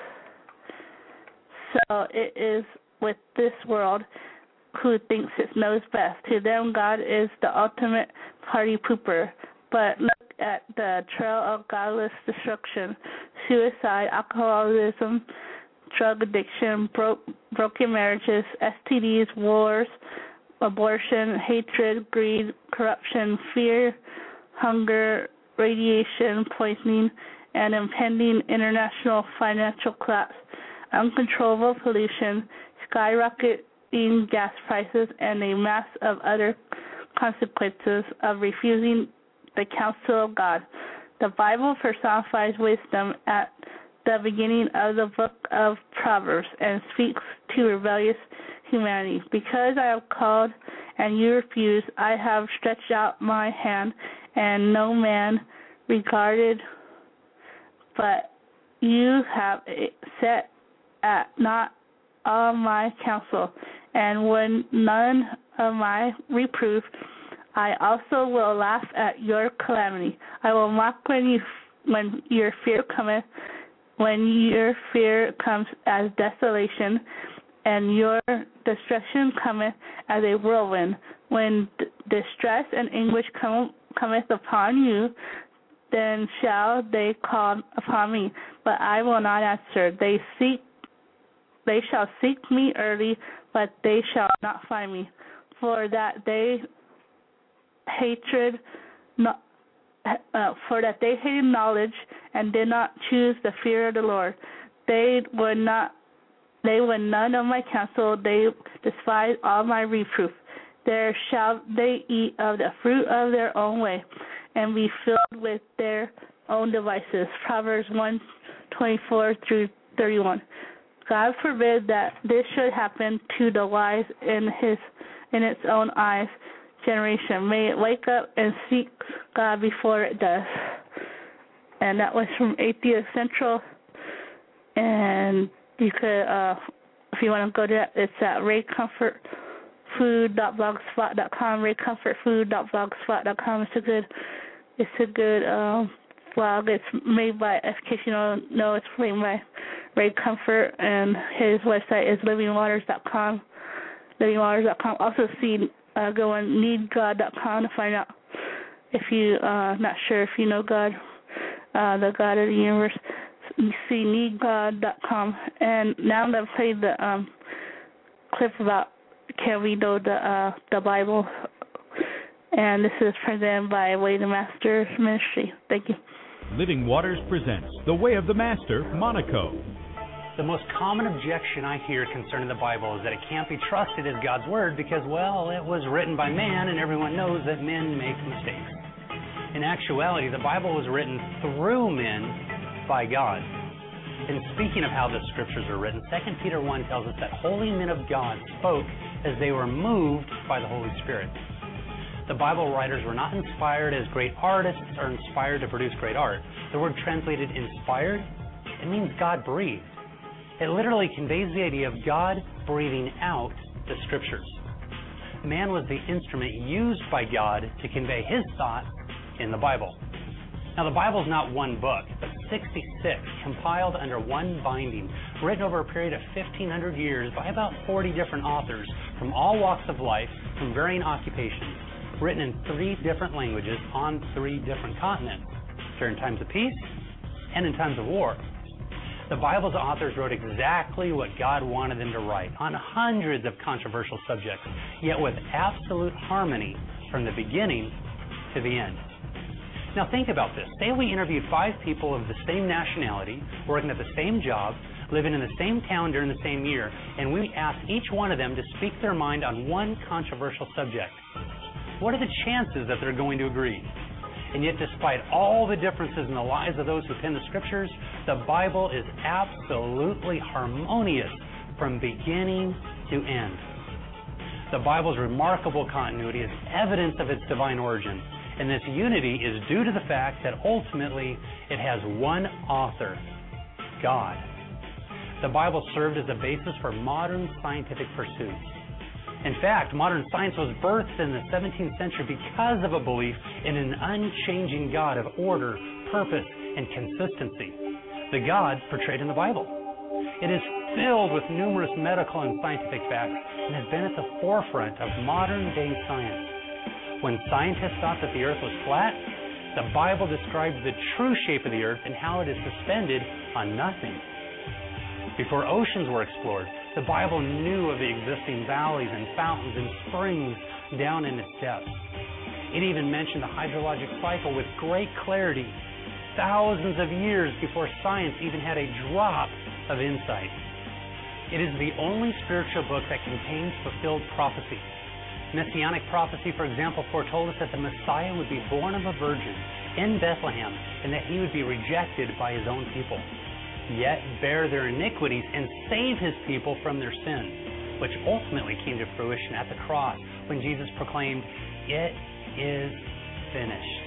So it is with this world who thinks it knows best. To them, God is the ultimate party pooper. But look at the trail of godless destruction: suicide, alcoholism, drug addiction, broken marriages, STDs, wars, abortion, hatred, greed, corruption, fear, hunger, radiation poisoning, and impending international financial collapse, uncontrollable pollution, skyrocketing gas prices, and a mass of other consequences of refusing the counsel of God. The Bible personifies wisdom at the beginning of the book of Proverbs and speaks to rebellious humanity. Because I have called and you refuse, I have stretched out my hand and no man regarded, but you have set at naught all my counsel, and when none of my reproof, I also will laugh at your calamity. I will mock when your fear cometh, when your fear comes as desolation, and your destruction cometh as a whirlwind. When distress and anguish cometh upon you, then shall they call upon me, but I will not answer. They shall seek me early, but they shall not find me, for that they hated knowledge and did not choose the fear of the Lord. They would none of my counsel. They despise all my reproof. There shall they eat of the fruit of their own way, and be filled with their own devices. Proverbs 1:24-31. God forbid that this should happen to the wise in its own eyes generation. May it wake up and seek God before it does. And that was from Atheist Central. And you could, if you want to go to that, it's at raycomfortfood.blogspot.com. raycomfortfood.blogspot.com. It's a good blog. It's made by, in case you don't know, it's made by Ray Comfort, and his website is livingwaters.com. Livingwaters.com. Also go on needgod.com to find out if you not sure if you know God, the God of the universe. You see needgod.com. And now I'm gonna play the clip about can we know the Bible, And this is presented by Way the Master Ministry. Thank you. Living Waters presents The Way of the Master, Monaco. The most common objection I hear concerning the Bible is that it can't be trusted as God's Word because, well, it was written by man and everyone knows that men make mistakes. In actuality, the Bible was written through men by God. And speaking of how the Scriptures are written, 2 Peter 1 tells us that holy men of God spoke as they were moved by the Holy Spirit. The Bible writers were not inspired as great artists or inspired to produce great art. The word translated inspired, it means God breathed. It literally conveys the idea of God breathing out the Scriptures. Man was the instrument used by God to convey His thoughts in the Bible. Now, the Bible is not one book, but 66 compiled under one binding, written over a period of 1,500 years by about 40 different authors from all walks of life, from varying occupations, written in 3 different languages on 3 different continents, during times of peace and in times of war. The Bible's authors wrote exactly what God wanted them to write on hundreds of controversial subjects, yet with absolute harmony from the beginning to the end. Now think about this. Say we interviewed 5 people of the same nationality, working at the same job, living in the same town during the same year, and we asked each one of them to speak their mind on one controversial subject. What are the chances that they're going to agree? And yet, despite all the differences in the lives of those who pen the Scriptures, the Bible is absolutely harmonious from beginning to end. The Bible's remarkable continuity is evidence of its divine origin, and this unity is due to the fact that ultimately it has one author, God. The Bible served as a basis for modern scientific pursuits. In fact, modern science was birthed in the 17th century because of a belief in an unchanging God of order, purpose, and consistency, the God portrayed in the Bible. It is filled with numerous medical and scientific facts and has been at the forefront of modern-day science. When scientists thought that the earth was flat, the Bible described the true shape of the earth and how it is suspended on nothing. Before oceans were explored, the Bible knew of the existing valleys and fountains and springs down in its depths. It even mentioned the hydrologic cycle with great clarity, thousands of years before science even had a drop of insight. It is the only spiritual book that contains fulfilled prophecy. Messianic prophecy, for example, foretold us that the Messiah would be born of a virgin in Bethlehem and that he would be rejected by his own people, yet bear their iniquities and save his people from their sins, which ultimately came to fruition at the cross when Jesus proclaimed, "It is finished."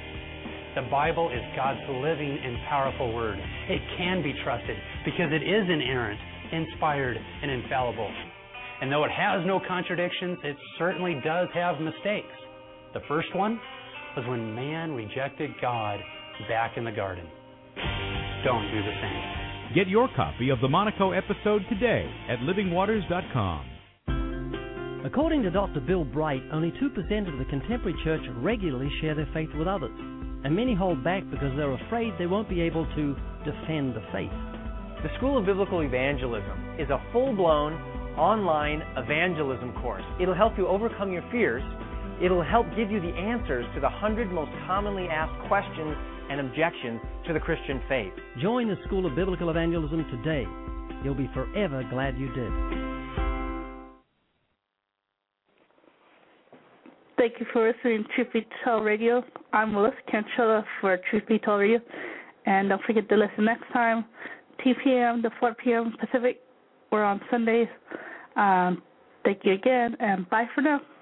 The Bible is God's living and powerful word. It can be trusted because it is inerrant, inspired, and infallible. And though it has no contradictions, it certainly does have mistakes. The first one was when man rejected God back in the garden. Don't do the same. Get your copy of the Monaco episode today at livingwaters.com. According to Dr. Bill Bright, only 2% of the contemporary church regularly share their faith with others, and many hold back because they're afraid they won't be able to defend the faith. The School of Biblical Evangelism is a full-blown online evangelism course. It'll help you overcome your fears. It'll help give you the answers to the 100 most commonly asked questions and objections to the Christian faith. Join the School of Biblical Evangelism today. You'll be forever glad you did. Thank you for listening to Truth Be Told Radio. I'm Melissa Canchella for Truth Be Told Radio. And don't forget to listen next time, 2 p.m. to 4 p.m. Pacific. We're on Sundays. Thank you again, and bye for now.